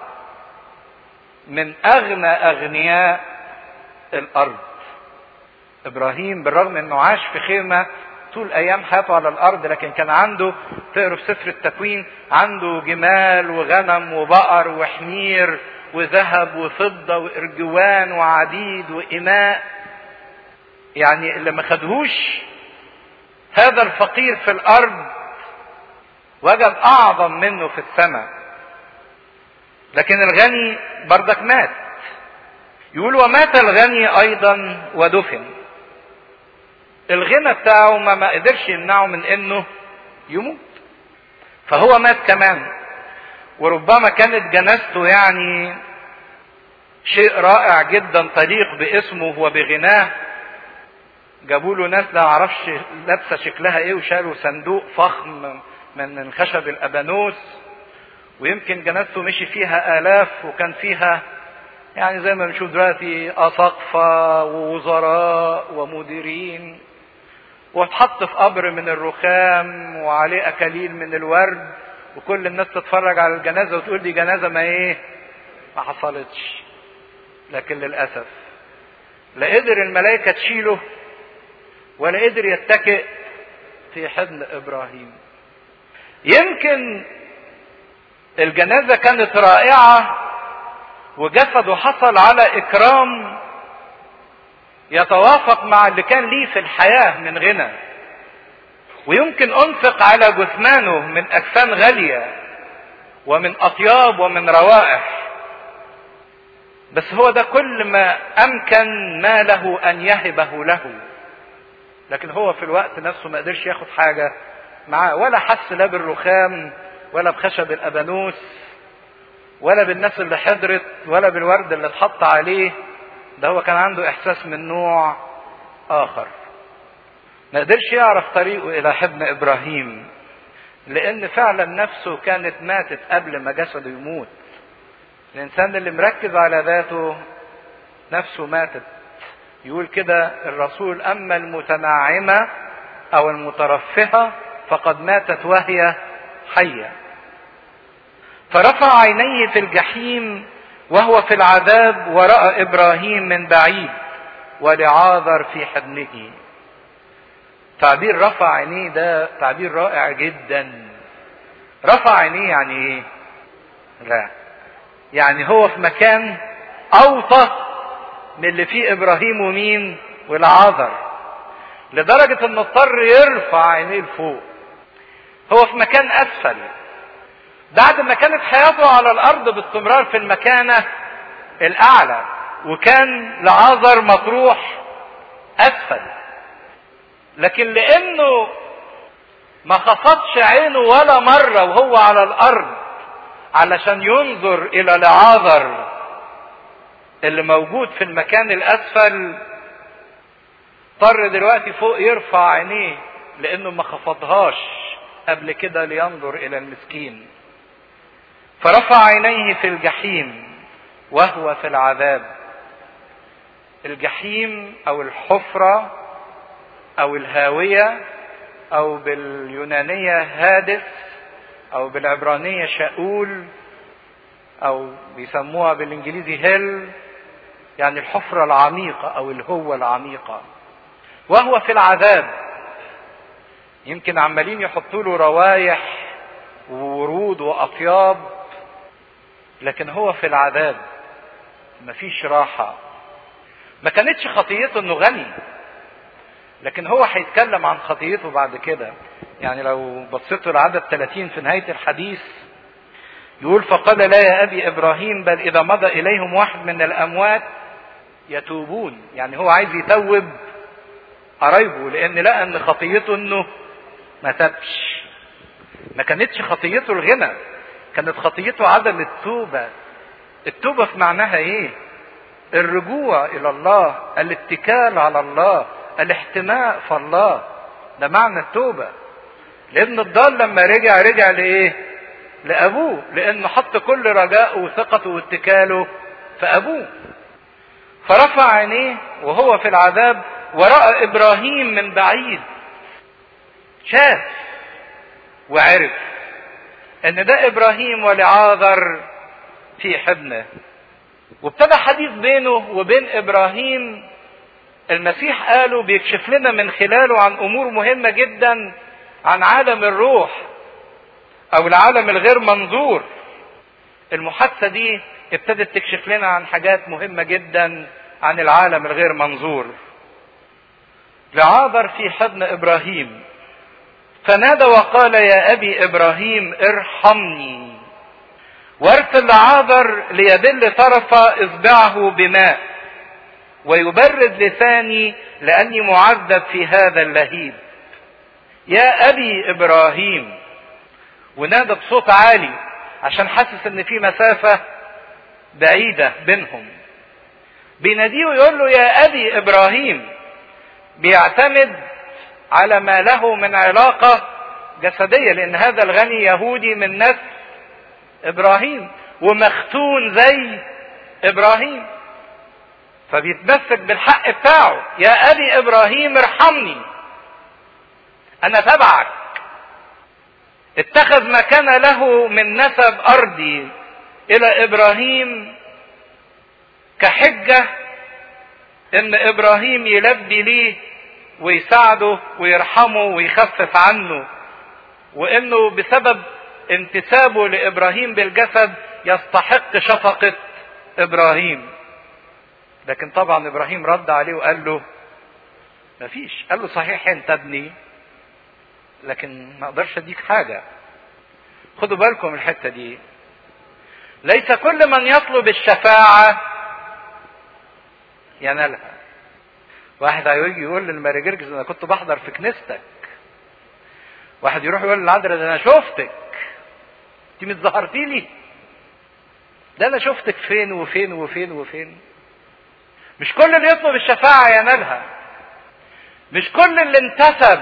من اغنى اغنياء الارض. ابراهيم بالرغم انه عاش في خيمة طول ايام حياته على الارض، لكن كان عنده، تقروا في سفر التكوين، عنده جمال وغنم وبقر وحمير وذهب وفضة وارجوان وعديد وإماء. يعني اللي ما خدهوش هذا الفقير في الارض وجد اعظم منه في السماء. لكن الغني بردك مات. يقول ومات الغني ايضا ودفن. الغنى بتاعه ما ما قدرش يمنعه من انه يموت، فهو مات كمان. وربما كانت جنازته يعني شيء رائع جدا تليق باسمه وبغناه. جابوا له ناس لا اعرفش لابسه شكلها ايه، وشالوا صندوق فخم من الخشب الابانوس، ويمكن جنازته مشي فيها الاف، وكان فيها يعني زي ما بنشوف دلوقتي اساقفه ووزراء ومديرين، واتحط في قبر من الرخام وعليه اكاليل من الورد، وكل الناس تتفرج على الجنازه وتقول دي جنازه ما ايه ما حصلتش. لكن للاسف لا قدر الملائكه تشيله ولا قدر يتكئ في حضن ابراهيم. يمكن الجنازه كانت رائعه وجسده حصل على اكرام يتوافق مع اللي كان ليه في الحياه من غنى، ويمكن انفق على جثمانه من اجسام غاليه ومن اطياب ومن روائح. بس هو ده كل ما امكن ما له ان يهبه له، لكن هو في الوقت نفسه ما قدرش ياخد حاجه معاه، ولا حس لا بالرخام ولا بخشب الابانوس ولا بالناس اللي حضرت ولا بالورد اللي اتحط عليه. ده هو كان عنده احساس من نوع اخر، ما قدرش يعرف طريقه الى حضن ابراهيم، لان فعلا نفسه كانت ماتت قبل ما جسده يموت. الانسان اللي مركز على ذاته نفسه ماتت. يقول كده الرسول اما المتنعمة او المترفهة فقد ماتت وهي حية. فرفع عينيه في الجحيم وهو في العذاب، ورأى ابراهيم من بعيد ولعاذر في حضنه. تعبير رفع عينيه ده تعبير رائع جدا. رفع عينيه يعني ايه؟ لا يعني هو في مكان اوطى من اللي فيه ابراهيم ومين والعاذر، لدرجة انه اضطر يرفع عينيه لفوق. هو في مكان اسفل بعد ما كانت حياته على الارض باستمرار في المكانة الاعلى، وكان لعاذر مطروح اسفل. لكن لانه ما خفضش عينه ولا مرة وهو على الارض علشان ينظر الى لعاذر اللي موجود في المكان الاسفل، اضطر دلوقتي فوق يرفع عينيه لانه ما خفضهاش قبل كده لينظر الى المسكين. فرفع عينيه في الجحيم وهو في العذاب. الجحيم او الحفرة او الهاوية او باليونانية هادس او بالعبرانية شاؤول او بيسموها بالانجليزي هيل، يعني الحفرة العميقة او الهوة العميقة. وهو في العذاب، يمكن عمالين يحطوا له روايح وورود واطياب، لكن هو في العذاب، مفيش راحة. ما كانتش خطيته انه غني، لكن هو هيتكلم عن خطيته بعد كده. يعني لو بصيتوا العدد ثلاثين في نهاية الحديث يقول: فقال لا يا أبي إبراهيم، بل إذا مضى إليهم واحد من الأموات يتوبون. يعني هو عايز يتوب قرايبه، لأن لقى أن خطيته أنه ما تبش. ما كانتش خطيته الغنى، كانت خطيته عدم التوبة. التوبة في معناها إيه؟ الرجوع إلى الله، الاتكال على الله، الاحتماء في الله. ده معنى التوبة. لأن الضال لما رجع رجع لإيه؟ لأبوه، لأنه حط كل رجاءه وثقته واتكاله في أبوه. فرفع عينيه وهو في العذاب ورأى إبراهيم من بعيد. شاف وعرف ان ده ابراهيم ولعازر في حضنه. وابتدى حديث بينه وبين ابراهيم. المسيح قاله بيكشف لنا من خلاله عن امور مهمة جدا عن عالم الروح او العالم الغير منظور. المحادثة دي ابتدت تكشف لنا عن حاجات مهمة جدا عن العالم الغير منظور. لعازر في حضن ابراهيم، فنادى وقال: يا ابي ابراهيم ارحمني. وارسل لعازر ليبل طرف اصبعه بماء ويبرد لساني لاني معذب في هذا اللهيب. يا ابي ابراهيم. ونادى بصوت عالي عشان حاسس ان في مسافة بعيدة بينهم. بيناديه ويقول له: يا ابي ابراهيم. بيعتمد على ما له من علاقة جسدية، لأن هذا الغني يهودي من نسل إبراهيم ومختون زي إبراهيم، فبيتمسك بالحق بتاعه. يا أبي إبراهيم ارحمني، أنا تبعك. اتخذ ما كان له من نسب أرضي إلى إبراهيم كحجة إن إبراهيم يلبي ليه ويساعده ويرحمه ويخفف عنه، وانه بسبب انتسابه لابراهيم بالجسد يستحق شفقة ابراهيم. لكن طبعا ابراهيم رد عليه وقال له مفيش. قال له: صحيح انت ابني، لكن ما اقدرش اديك حاجة. خدوا بالكم من الحتة دي. ليس كل من يطلب الشفاعة ينالها. واحد هيجي يقول للماري جرجس: انا كنت بحضر في كنيستك. واحد يروح يقول للعذراء: ده انا شفتك، انت مش ظهرتي لي؟ ده انا شفتك فين وفين وفين وفين. مش كل اللي يطلب الشفاعة ينالها. مش كل اللي انتسب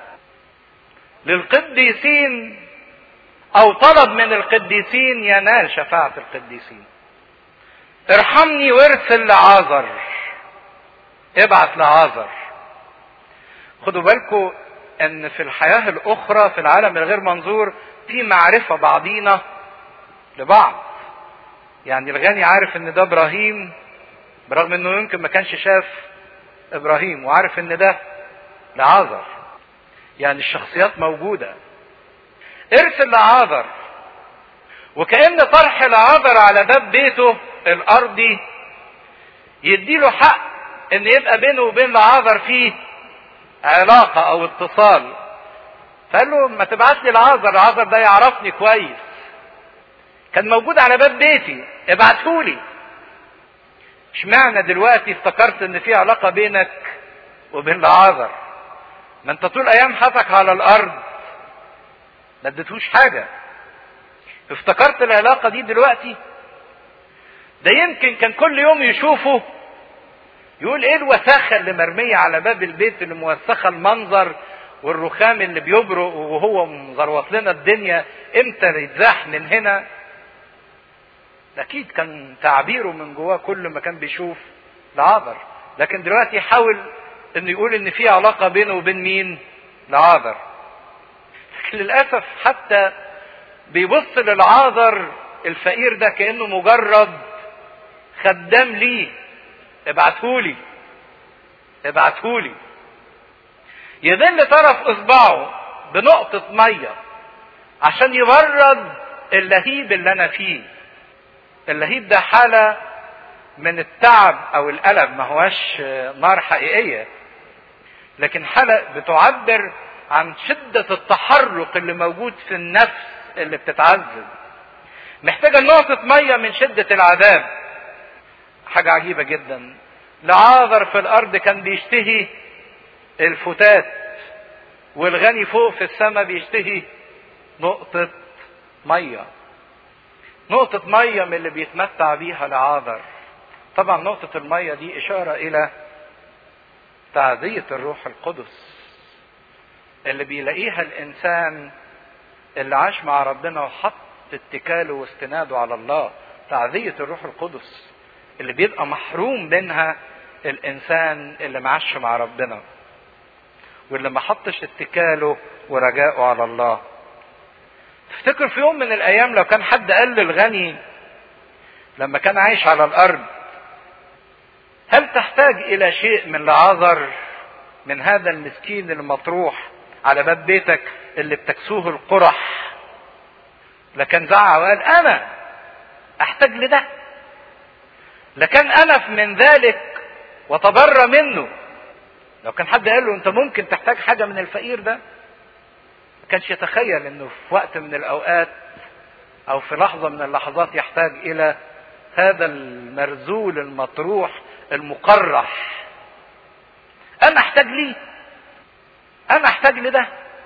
للقديسين او طلب من القديسين ينال شفاعة القديسين. ارحمني وارسل لعازر. ابعت لعازر. خدوا بالكم ان في الحياة الاخرى في العالم الغير منظور في معرفة بعضينا لبعض. يعني الغني عارف ان ده ابراهيم برغم انه يمكن ما كانش شاف ابراهيم، وعارف ان ده لعازر. يعني الشخصيات موجودة. ارسل لعازر، وكأن طرح لعازر على باب بيته الارضي يديله حق ان يبقى بينه وبين لعازر فيه علاقة او اتصال. فقال له: ما تبعت لي لعازر، لعازر ده يعرفني كويس، كان موجود على باب بيتي، ابعتهولي. اشمعنى دلوقتي افتكرت ان في علاقة بينك وبين لعازر؟ ما انت طول ايام حياتك على الارض ما اديتهوش حاجة، افتكرت العلاقة دي دلوقتي؟ ده يمكن كان كل يوم يشوفه يقول: ايه الوساخة اللي مرمية على باب البيت، اللي موسخة المنظر والرخام اللي بيبرق وهو مزروط لنا الدنيا، امتى يتزاح من هنا؟ اكيد كان تعبيره من جواه كل ما كان بيشوف لعازر، لكن دلوقتي يحاول انه يقول ان في علاقة بينه وبين مين؟ لعازر. لكن للأسف حتى بيبص للعازر الفقير ده كأنه مجرد خدام ليه، ابعتهولي ابعتهولي. يدل طرف اصبعه بنقطة مية عشان يبرد اللهيب اللي انا فيه. اللهيب ده حالة من التعب او الألم، ما هواش نار حقيقية، لكن حالة بتعبر عن شدة التحرك اللي موجود في النفس اللي بتتعذب. محتاجة نقطة مية من شدة العذاب. حاجة عجيبة جدا، لعازر في الارض كان بيشتهي الفتات، والغني فوق في السماء بيشتهي نقطة مية. نقطة مية من اللي بيتمتع بيها لعازر. طبعا نقطة المية دي اشارة الى تعزية الروح القدس اللي بيلاقيها الانسان اللي عاش مع ربنا وحط اتكاله واستناده على الله. تعزية الروح القدس اللي بيبقى محروم منها الانسان اللي معاش مع ربنا، واللي ما حطش اتكاله ورجاءه على الله. تفتكر في يوم من الايام لو كان حد قال للغني لما كان عايش على الارض: هل تحتاج الى شيء من لعازر، من هذا المسكين المطروح على باب بيتك اللي بتكسوه القرح؟ لكن زعق وقال: انا احتاج لده، لكن انف من ذلك وتبرى منه. لو كان حد قال له انت ممكن تحتاج حاجة من الفقير ده، ما كانش يتخيل انه في وقت من الاوقات او في لحظة من اللحظات يحتاج الى هذا المرذول المطروح المقرح. انا احتاج ليه، انا احتاج لده.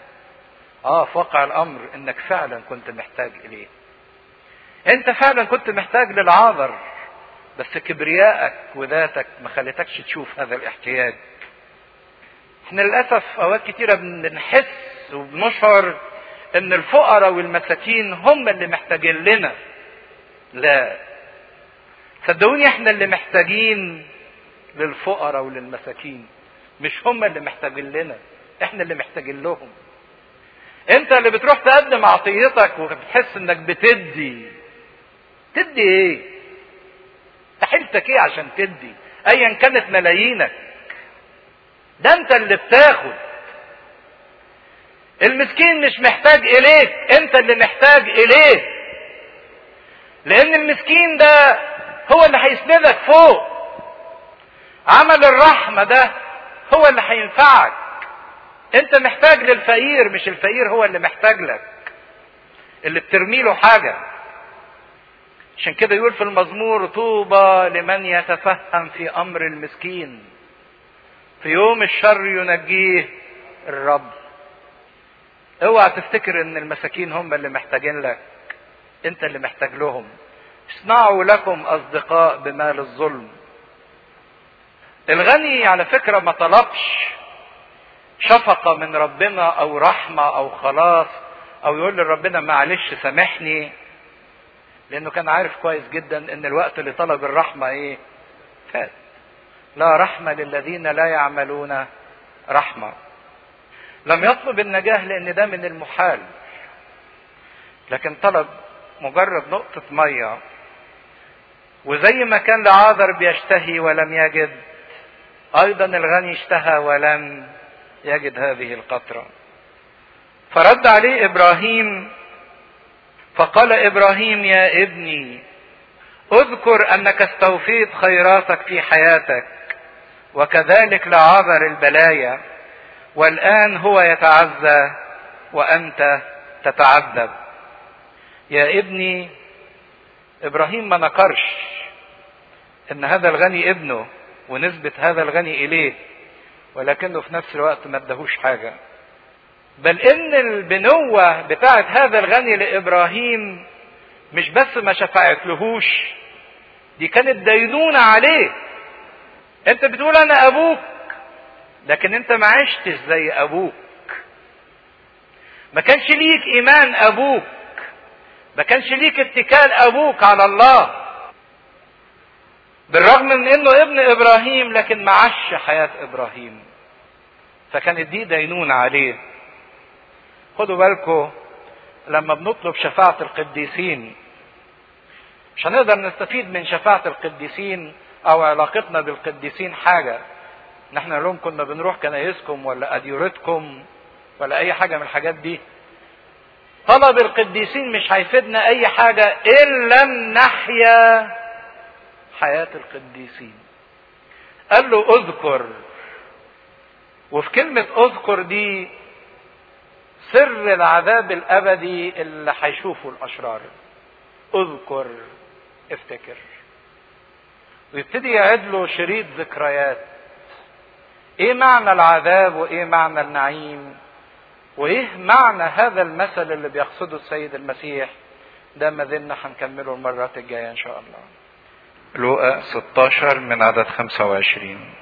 اه في واقع الامر انك فعلا كنت محتاج اليه. انت فعلا كنت محتاج للعازر، بس كبريائك وذاتك ما خلتكش تشوف هذا الاحتياج. احنا للاسف اوقات كتيرة بنحس وبنشعر ان الفقراء والمساكين هم اللي محتاجين لنا. لا، صدقوني احنا اللي محتاجين للفقراء وللمساكين، مش هم اللي محتاجين لنا، احنا اللي محتاجين لهم. انت اللي بتروح تقدم عطيتك وبتحس انك بتدي. تدي ايه؟ تحيلتك ايه عشان تدي؟ ايا كانت ملايينك، ده انت اللي بتاخد. المسكين مش محتاج اليك، انت اللي محتاج اليه، لان المسكين ده هو اللي هيسندك فوق. عمل الرحمة ده هو اللي هينفعك. انت محتاج للفقير، مش الفقير هو اللي محتاج لك، اللي بترمي له حاجة. عشان كده يقول في المزمور: طوبى لمن يتفهم في امر المسكين، في يوم الشر ينجيه الرب. اوعى تفتكر ان المساكين هم اللي محتاجين لك، انت اللي محتاج لهم. اصنعوا لكم اصدقاء بمال الظلم. الغني على فكرة ما طلبش شفقة من ربنا او رحمة او خلاص، او يقول لربنا معلش سامحني، لانه كان عارف كويس جدا ان الوقت اللي طلب الرحمة ايه؟ فات. لا رحمة للذين لا يعملون رحمة. لم يطلب النجاة لان ده من المحال، لكن طلب مجرد نقطة مية. وزي ما كان لعازر بيشتهي ولم يجد، ايضا الغني اشتهى ولم يجد هذه القطرة. فرد عليه ابراهيم فقال: ابراهيم يا ابني، اذكر انك استوفيت خيراتك في حياتك، وكذلك لعازر البلايا، والان هو يتعزى وانت تتعذب. يا ابني، ابراهيم ما نكرش ان هذا الغني ابنه ونسبة هذا الغني اليه، ولكنه في نفس الوقت ما ادهوش حاجة، بل ان البنوة بتاعت هذا الغني لابراهيم مش بس ما شفعت لهوش، دي كانت دينونة عليه. انت بتقول انا ابوك، لكن انت ما عشتش زي ابوك، ما كانش ليك ايمان ابوك، ما كانش ليك اتكال ابوك على الله، بالرغم من انه ابن ابراهيم لكن ما عاش حياة ابراهيم، فكانت دي دينونة عليه. خدوا بالكم لما بنطلب شفاعة القديسين مش هنقدر نستفيد من شفاعة القديسين او علاقتنا بالقديسين حاجة، نحن لهم كنا بنروح كنايسكم ولا اديورتكم ولا اي حاجة من الحاجات دي. طلب القديسين مش هيفيدنا اي حاجة ان لم نحيا حياة القديسين. قال له اذكر، وفي كلمة اذكر دي سر العذاب الابدي اللي هيشوفه الاشرار. اذكر، افتكر، ويبتدي يعد له شريط ذكريات. ايه معنى العذاب وايه معنى النعيم وايه معنى هذا المثل اللي بيقصده السيد المسيح؟ ده ما زلنا هنكمله المرات الجايه ان شاء الله. لوقا ستاشر من عدد خمسة وعشرين.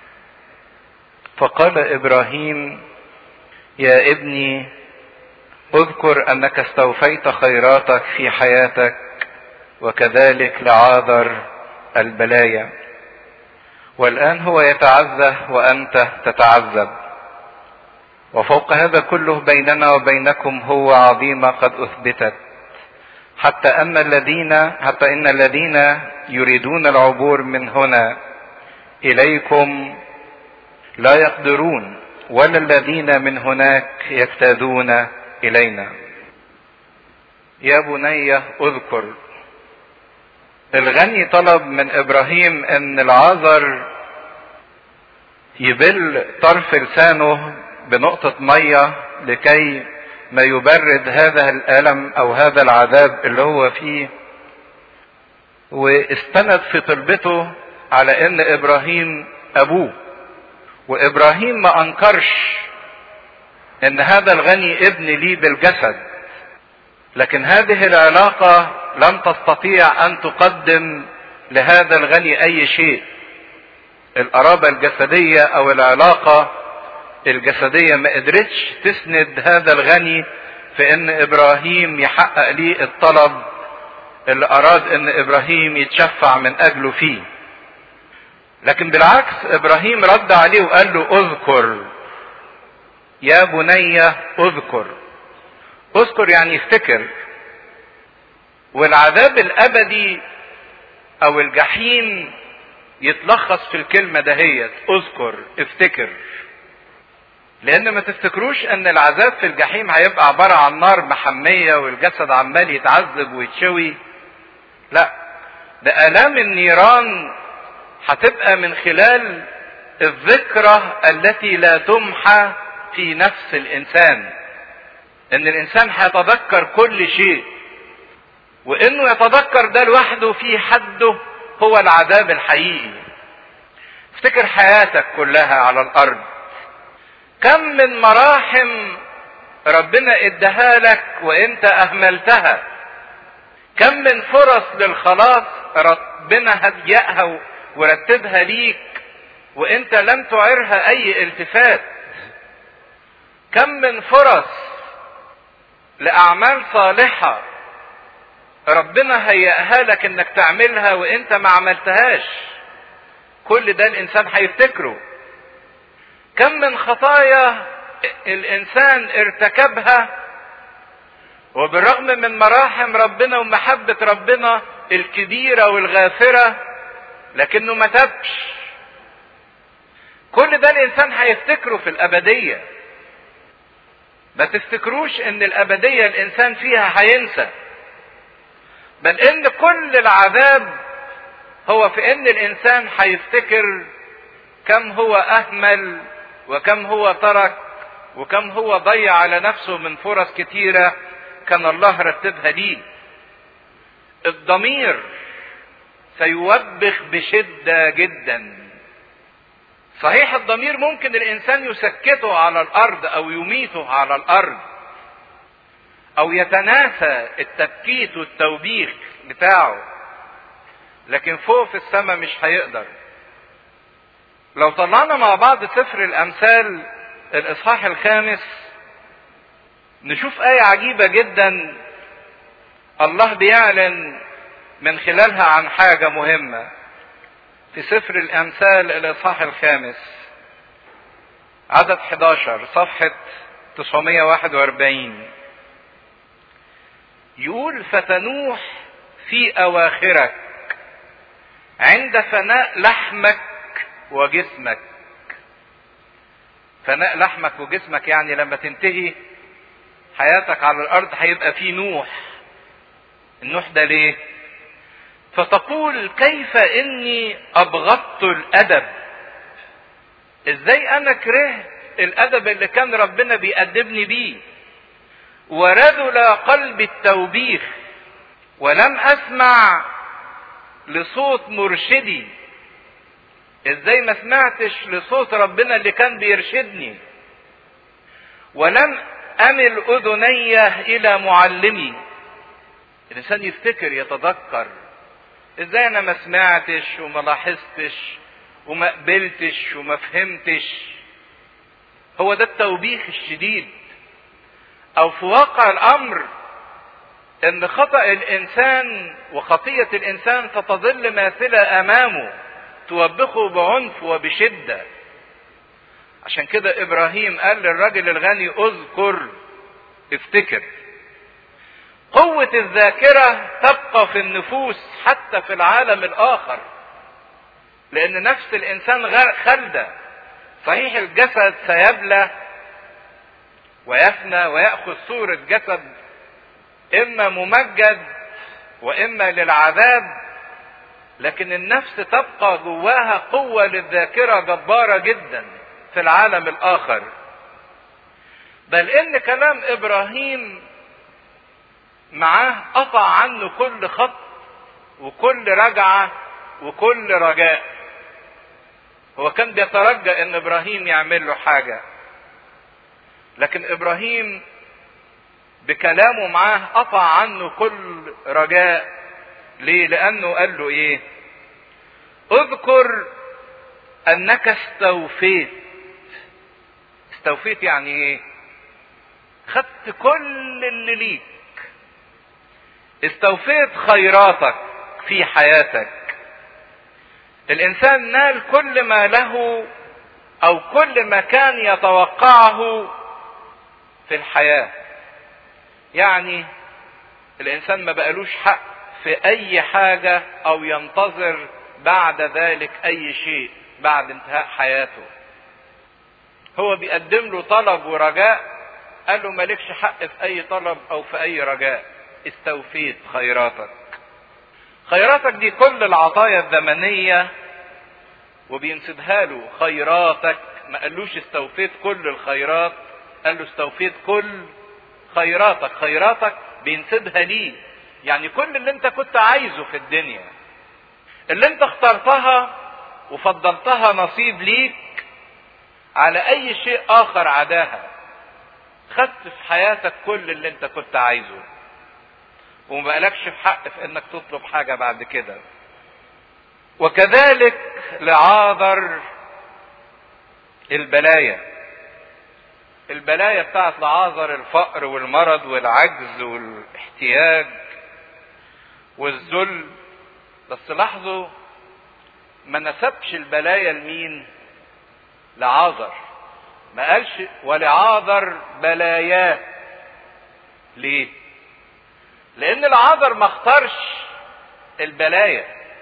فقال ابراهيم يا ابني اذكر انك استوفيت خيراتك في حياتك وكذلك لعازر البلايا، والآن هو يتعزى وأنت تتعذب، وفوق هذا كله بيننا وبينكم هو عظيمة قد أثبتت، حتى أن الذين حتى إن الذين يريدون العبور من هنا إليكم لا يقدرون، ولا الذين من هناك يجتازون إلينا. يا بني اذكر. الغني طلب من ابراهيم ان العازر يبل طرف لسانه بنقطة مية لكي ما يبرد هذا الألم او هذا العذاب اللي هو فيه، واستند في طلبته على ان ابراهيم ابوه، وابراهيم ما انكرش ان هذا الغني ابن لي بالجسد، لكن هذه العلاقة لم تستطيع ان تقدم لهذا الغني اي شيء. القرابة الجسدية او العلاقة الجسدية ما قدرتش تسند هذا الغني في ان ابراهيم يحقق ليه الطلب اللي اراد ان ابراهيم يتشفع من اجله فيه. لكن بالعكس ابراهيم رد عليه وقال له اذكر يا بني اذكر. اذكر يعني افتكر. والعذاب الابدي او الجحيم يتلخص في الكلمة دهيت اذكر افتكر. لان ما تفتكروش ان العذاب في الجحيم هيبقى عبارة عن نار محمية والجسد عمال يتعذب ويتشوي. لا، ده الام النيران هتبقى من خلال الذكرى التي لا تمحى في نفس الانسان. ان الانسان هيتذكر كل شيء، وانه يتذكر ده لوحده في حده هو العذاب الحقيقي. افتكر حياتك كلها على الارض، كم من مراحم ربنا اداها لك وانت اهملتها، كم من فرص للخلاص ربنا هديها ورتبها ليك وانت لم تعرها اي التفات، كم من فرص لاعمال صالحة ربنا هيئها لك انك تعملها وانت ما عملتهاش. كل ده الانسان هيفتكره. كم من خطايا الانسان ارتكبها وبالرغم من مراحم ربنا ومحبة ربنا الكبيرة والغافرة لكنه ما تبش. كل ده الانسان هيفتكره في الابدية. ما تفتكروش ان الابدية الانسان فيها هينسى، بل ان كل العذاب هو في ان الانسان هيفتكر كم هو اهمل وكم هو ترك وكم هو ضيع على نفسه من فرص كتيرة كان الله رتبها ليه. الضمير سيوبخ بشدة جدا. صحيح الضمير ممكن الانسان يسكته على الارض او يميته على الارض او يتناسى التبكيت والتوبيخ بتاعه، لكن فوق في السماء مش هيقدر. لو طلعنا مع بعض سفر الامثال الاصحاح الخامس نشوف آية عجيبة جدا الله بيعلن من خلالها عن حاجة مهمة في سفر الأمثال الإصحاح الخامس عدد حداشر صفحة تسعمائة وواحد وأربعين، يقول: فتنوح في أواخرك عند فناء لحمك وجسمك. فناء لحمك وجسمك يعني لما تنتهي حياتك على الأرض هيبقى في نوح. النوح ده ليه؟ فتقول: كيف إني أبغضت الأدب. إزاي أنا كرهت الأدب اللي كان ربنا بيأدبني بيه. ورذل قلبي التوبيخ ولم أسمع لصوت مرشدي. ازاي ما سمعتش لصوت ربنا اللي كان بيرشدني. ولم امل اذني الى معلمي. الانسان يفتكر يتذكر ازاي انا ما سمعتش وما لاحظتش وما قبلتش وما فهمتش. هو ده التوبيخ الشديد. او في واقع الامر ان خطأ الانسان وخطية الانسان ستظل ماثلة امامه توبخه بعنف وبشدة. عشان كده ابراهيم قال للرجل الغني: اذكر، افتكر. قوة الذاكرة تبقى في النفوس حتى في العالم الاخر، لان نفس الانسان خلدة. صحيح الجسد سيبلى ويفنى ويأخذ صورة جسد اما ممجد واما للعذاب، لكن النفس تبقى جواها قوة للذاكرة جبارة جدا في العالم الاخر. بل ان كلام ابراهيم معاه قطع عنه كل خط وكل رجعة وكل رجاء. هو كان بيترجى ان ابراهيم يعمل له حاجة، لكن ابراهيم بكلامه معاه قطع عنه كل رجاء. ليه؟ لانه قال له ايه؟ اذكر انك استوفيت. استوفيت يعني ايه؟ خدت كل اللي ليك. استوفيت خيراتك في حياتك. الانسان نال كل ما له او كل ما كان يتوقعه في الحياة. يعني الانسان ما بقالوش حق في اي حاجة او ينتظر بعد ذلك اي شيء بعد انتهاء حياته. هو بيقدم له طلب ورجاء، قال له مالكش حق في اي طلب او في اي رجاء. استوفيت خيراتك. خيراتك دي كل العطايا الزمنية، وبينسبها له خيراتك. ما قالوش استوفيت كل الخيرات، قال له استوفيت كل خيراتك. خيراتك بينسبها ليه، يعني كل اللي انت كنت عايزه في الدنيا، اللي انت اخترتها وفضلتها نصيب ليك على اي شيء اخر عداها. خدت في حياتك كل اللي انت كنت عايزه، وما بقالكش في حق في انك تطلب حاجة بعد كده. وكذلك لعاذر البلايا. البلايا بتاعت لعاذر الفقر والمرض والعجز والاحتياج والذل. بس لاحظوا ما نسبش البلايا لمين؟ لعاذر. ما قالش ولعاذر بلاياه. ليه؟ لان لعاذر ما اختارش البلايا.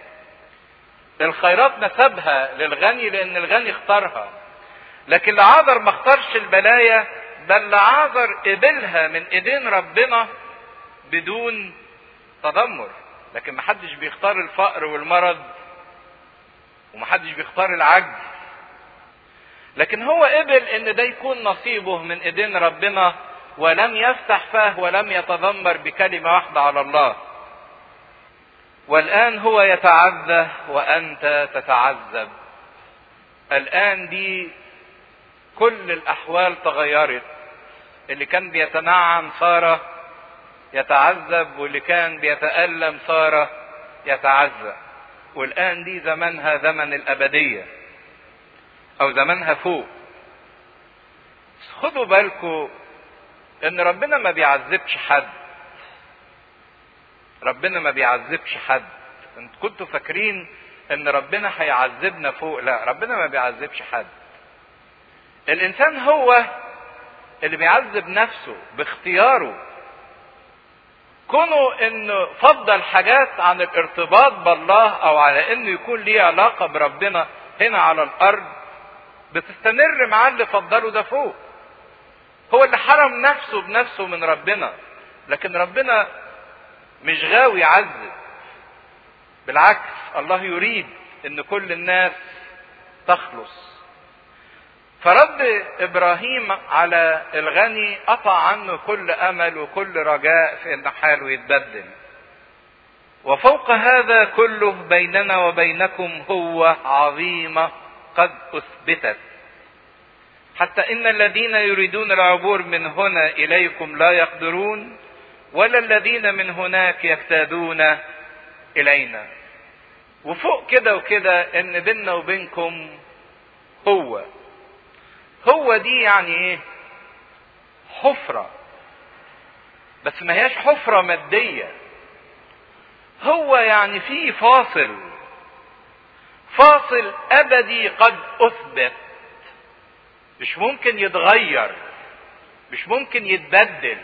الخيرات نسبها للغني لان الغني اختارها، لكن لعاذر ما اختارش البلايا، بل لعاذر قبلها من ايدين ربنا بدون تذمر. لكن محدش بيختار الفقر والمرض ومحدش بيختار العجز، لكن هو قبل ان ده يكون نصيبه من ايدين ربنا، ولم يفتح فاه ولم يتذمر بكلمة واحدة على الله. والآن هو يتعذب وأنت تتعذب. الآن دي كل الأحوال تغيرت. اللي كان بيتنعم صار يتعذب، واللي كان بيتألم صار يتعذب. والآن دي زمنها زمن الأبدية أو زمنها فوق. خدوا بالكم ان ربنا ما بيعذبش حد. ربنا ما بيعذبش حد. انتوا كنتوا فاكرين ان ربنا هيعذبنا فوق، لا، ربنا ما بيعذبش حد. الانسان هو اللي بيعذب نفسه باختياره، كونه انه فضل حاجات عن الارتباط بالله او على انه يكون ليه علاقة بربنا هنا على الارض، بتستمر مع اللي فضله ده فوق. هو اللي حرم نفسه بنفسه من ربنا، لكن ربنا مش غاوي يعذب، بالعكس الله يريد ان كل الناس تخلص. فرد ابراهيم على الغني قطع عنه كل امل وكل رجاء في ان حاله يتبدل. وفوق هذا كله بيننا وبينكم هو عظيمة قد اثبتت، حتى ان الذين يريدون العبور من هنا اليكم لا يقدرون، ولا الذين من هناك يكتادون الينا. وفوق كده وكده ان بيننا وبينكم هو هو دي يعني ايه؟ حفرة، بس ما هياش حفرة مادية. هو يعني في فاصل، فاصل ابدي قد اثبت، مش ممكن يتغير، مش ممكن يتبدل.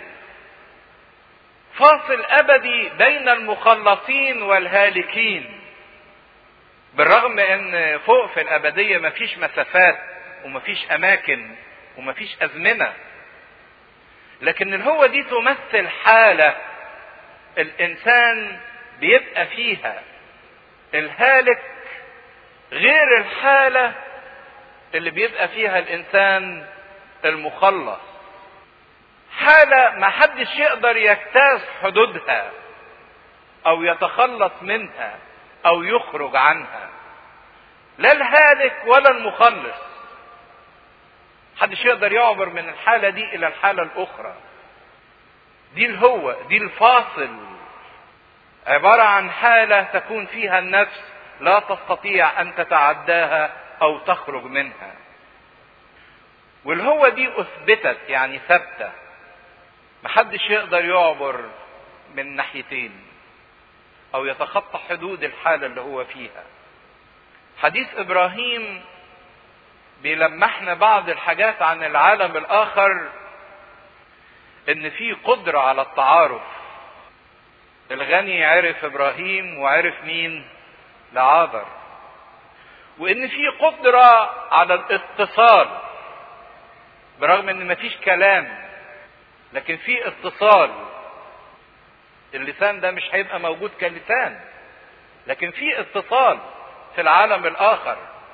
فاصل ابدي بين المخلصين والهالكين، بالرغم ان فوق في الابدية مفيش مسافات ومفيش اماكن ومفيش ازمنة، لكن الهوة دي تمثل حالة الانسان بيبقى فيها الهالك غير الحالة اللي بيبقى فيها الانسان المخلص. حالة ما حدش يقدر يجتاز حدودها او يتخلص منها او يخرج عنها، لا الهالك ولا المخلص. محدش يقدر يعبر من الحالة دي الى الحالة الاخرى. دي الهوة، دي الفاصل، عبارة عن حالة تكون فيها النفس لا تستطيع ان تتعداها او تخرج منها. والهوة دي اثبتت يعني ثابتة، محدش يقدر يعبر من ناحيتين او يتخطى حدود الحالة اللي هو فيها. حديث ابراهيم بيلمحنا بعض الحاجات عن العالم الاخر، ان في قدرة على التعارف. الغني عرف ابراهيم وعرف مين؟ لعازر. وان في قدرة على الاتصال، برغم ان مفيش كلام لكن في اتصال. اللسان ده مش هيبقى موجود كلسان، لكن في اتصال في العالم الاخر.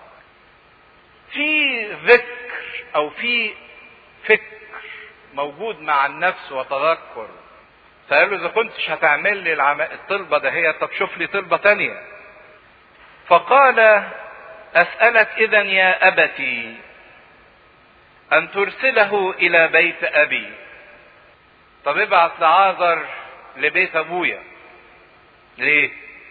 في ذكر او في فكر موجود مع النفس وتذكر. فقال له اذا كنتش هتعمل لي العم... الطلبة ده هي، طب شوف لي طلبة تانية. فقال اسألك اذا يا ابتي ان ترسله الى بيت ابي. طب ابعت لعازر لبيت ابويا ليه؟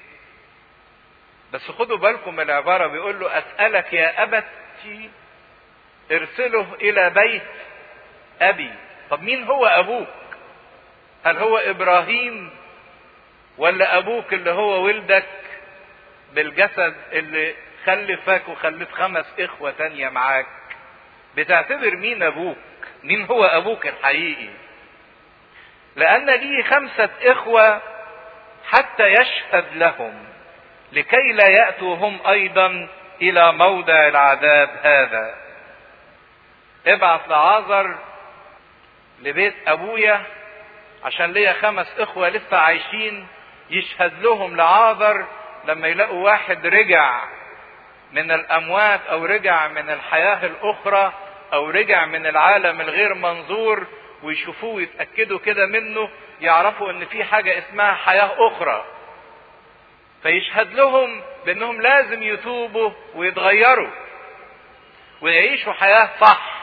بس خدوا بالكم من العبارة، بيقول له اسألك يا ابتي ارسله الى بيت ابي. طب مين هو ابوك؟ هل هو ابراهيم ولا ابوك اللي هو ولدك بالجسد اللي خلفك وخلف خمس اخوة تانية معاك؟ بتعتبر مين ابوك؟ مين هو ابوك الحقيقي؟ لان لي خمسة اخوة حتى يشهد لهم لكي لا يأتوا هم ايضا الى موضع العذاب هذا. ابعث لعازر لبيت ابويا عشان ليا خمس اخوة لسه عايشين، يشهد لهم لعازر لما يلاقوا واحد رجع من الاموات او رجع من الحياة الاخرى او رجع من العالم الغير منظور، ويشوفوه ويتأكدوا كده منه، يعرفوا ان في حاجة اسمها حياة اخرى. فيشهد لهم بانهم لازم يتوبوا ويتغيروا ويعيشوا حياة صح.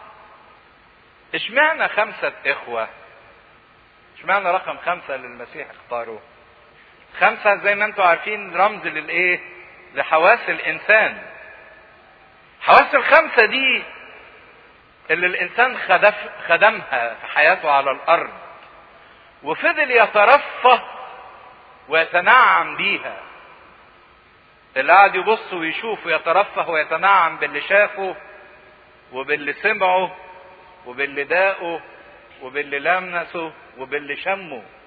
اشمعنى خمسة اخوة؟ اشمعنى رقم خمسة اللي المسيح اختاره؟ خمسة زي ما انتم عارفين رمز للايه؟ لحواس الانسان. حواس الخمسة دي اللي الانسان خدف خدمها في حياته على الارض، وفضل يترفه ويتنعم بيها. اللي قاعد يبص ويشوف ويترفه ويتنعم باللي شافه وباللي سمعه وباللي داقه وباللي لمسه وباللي شمه.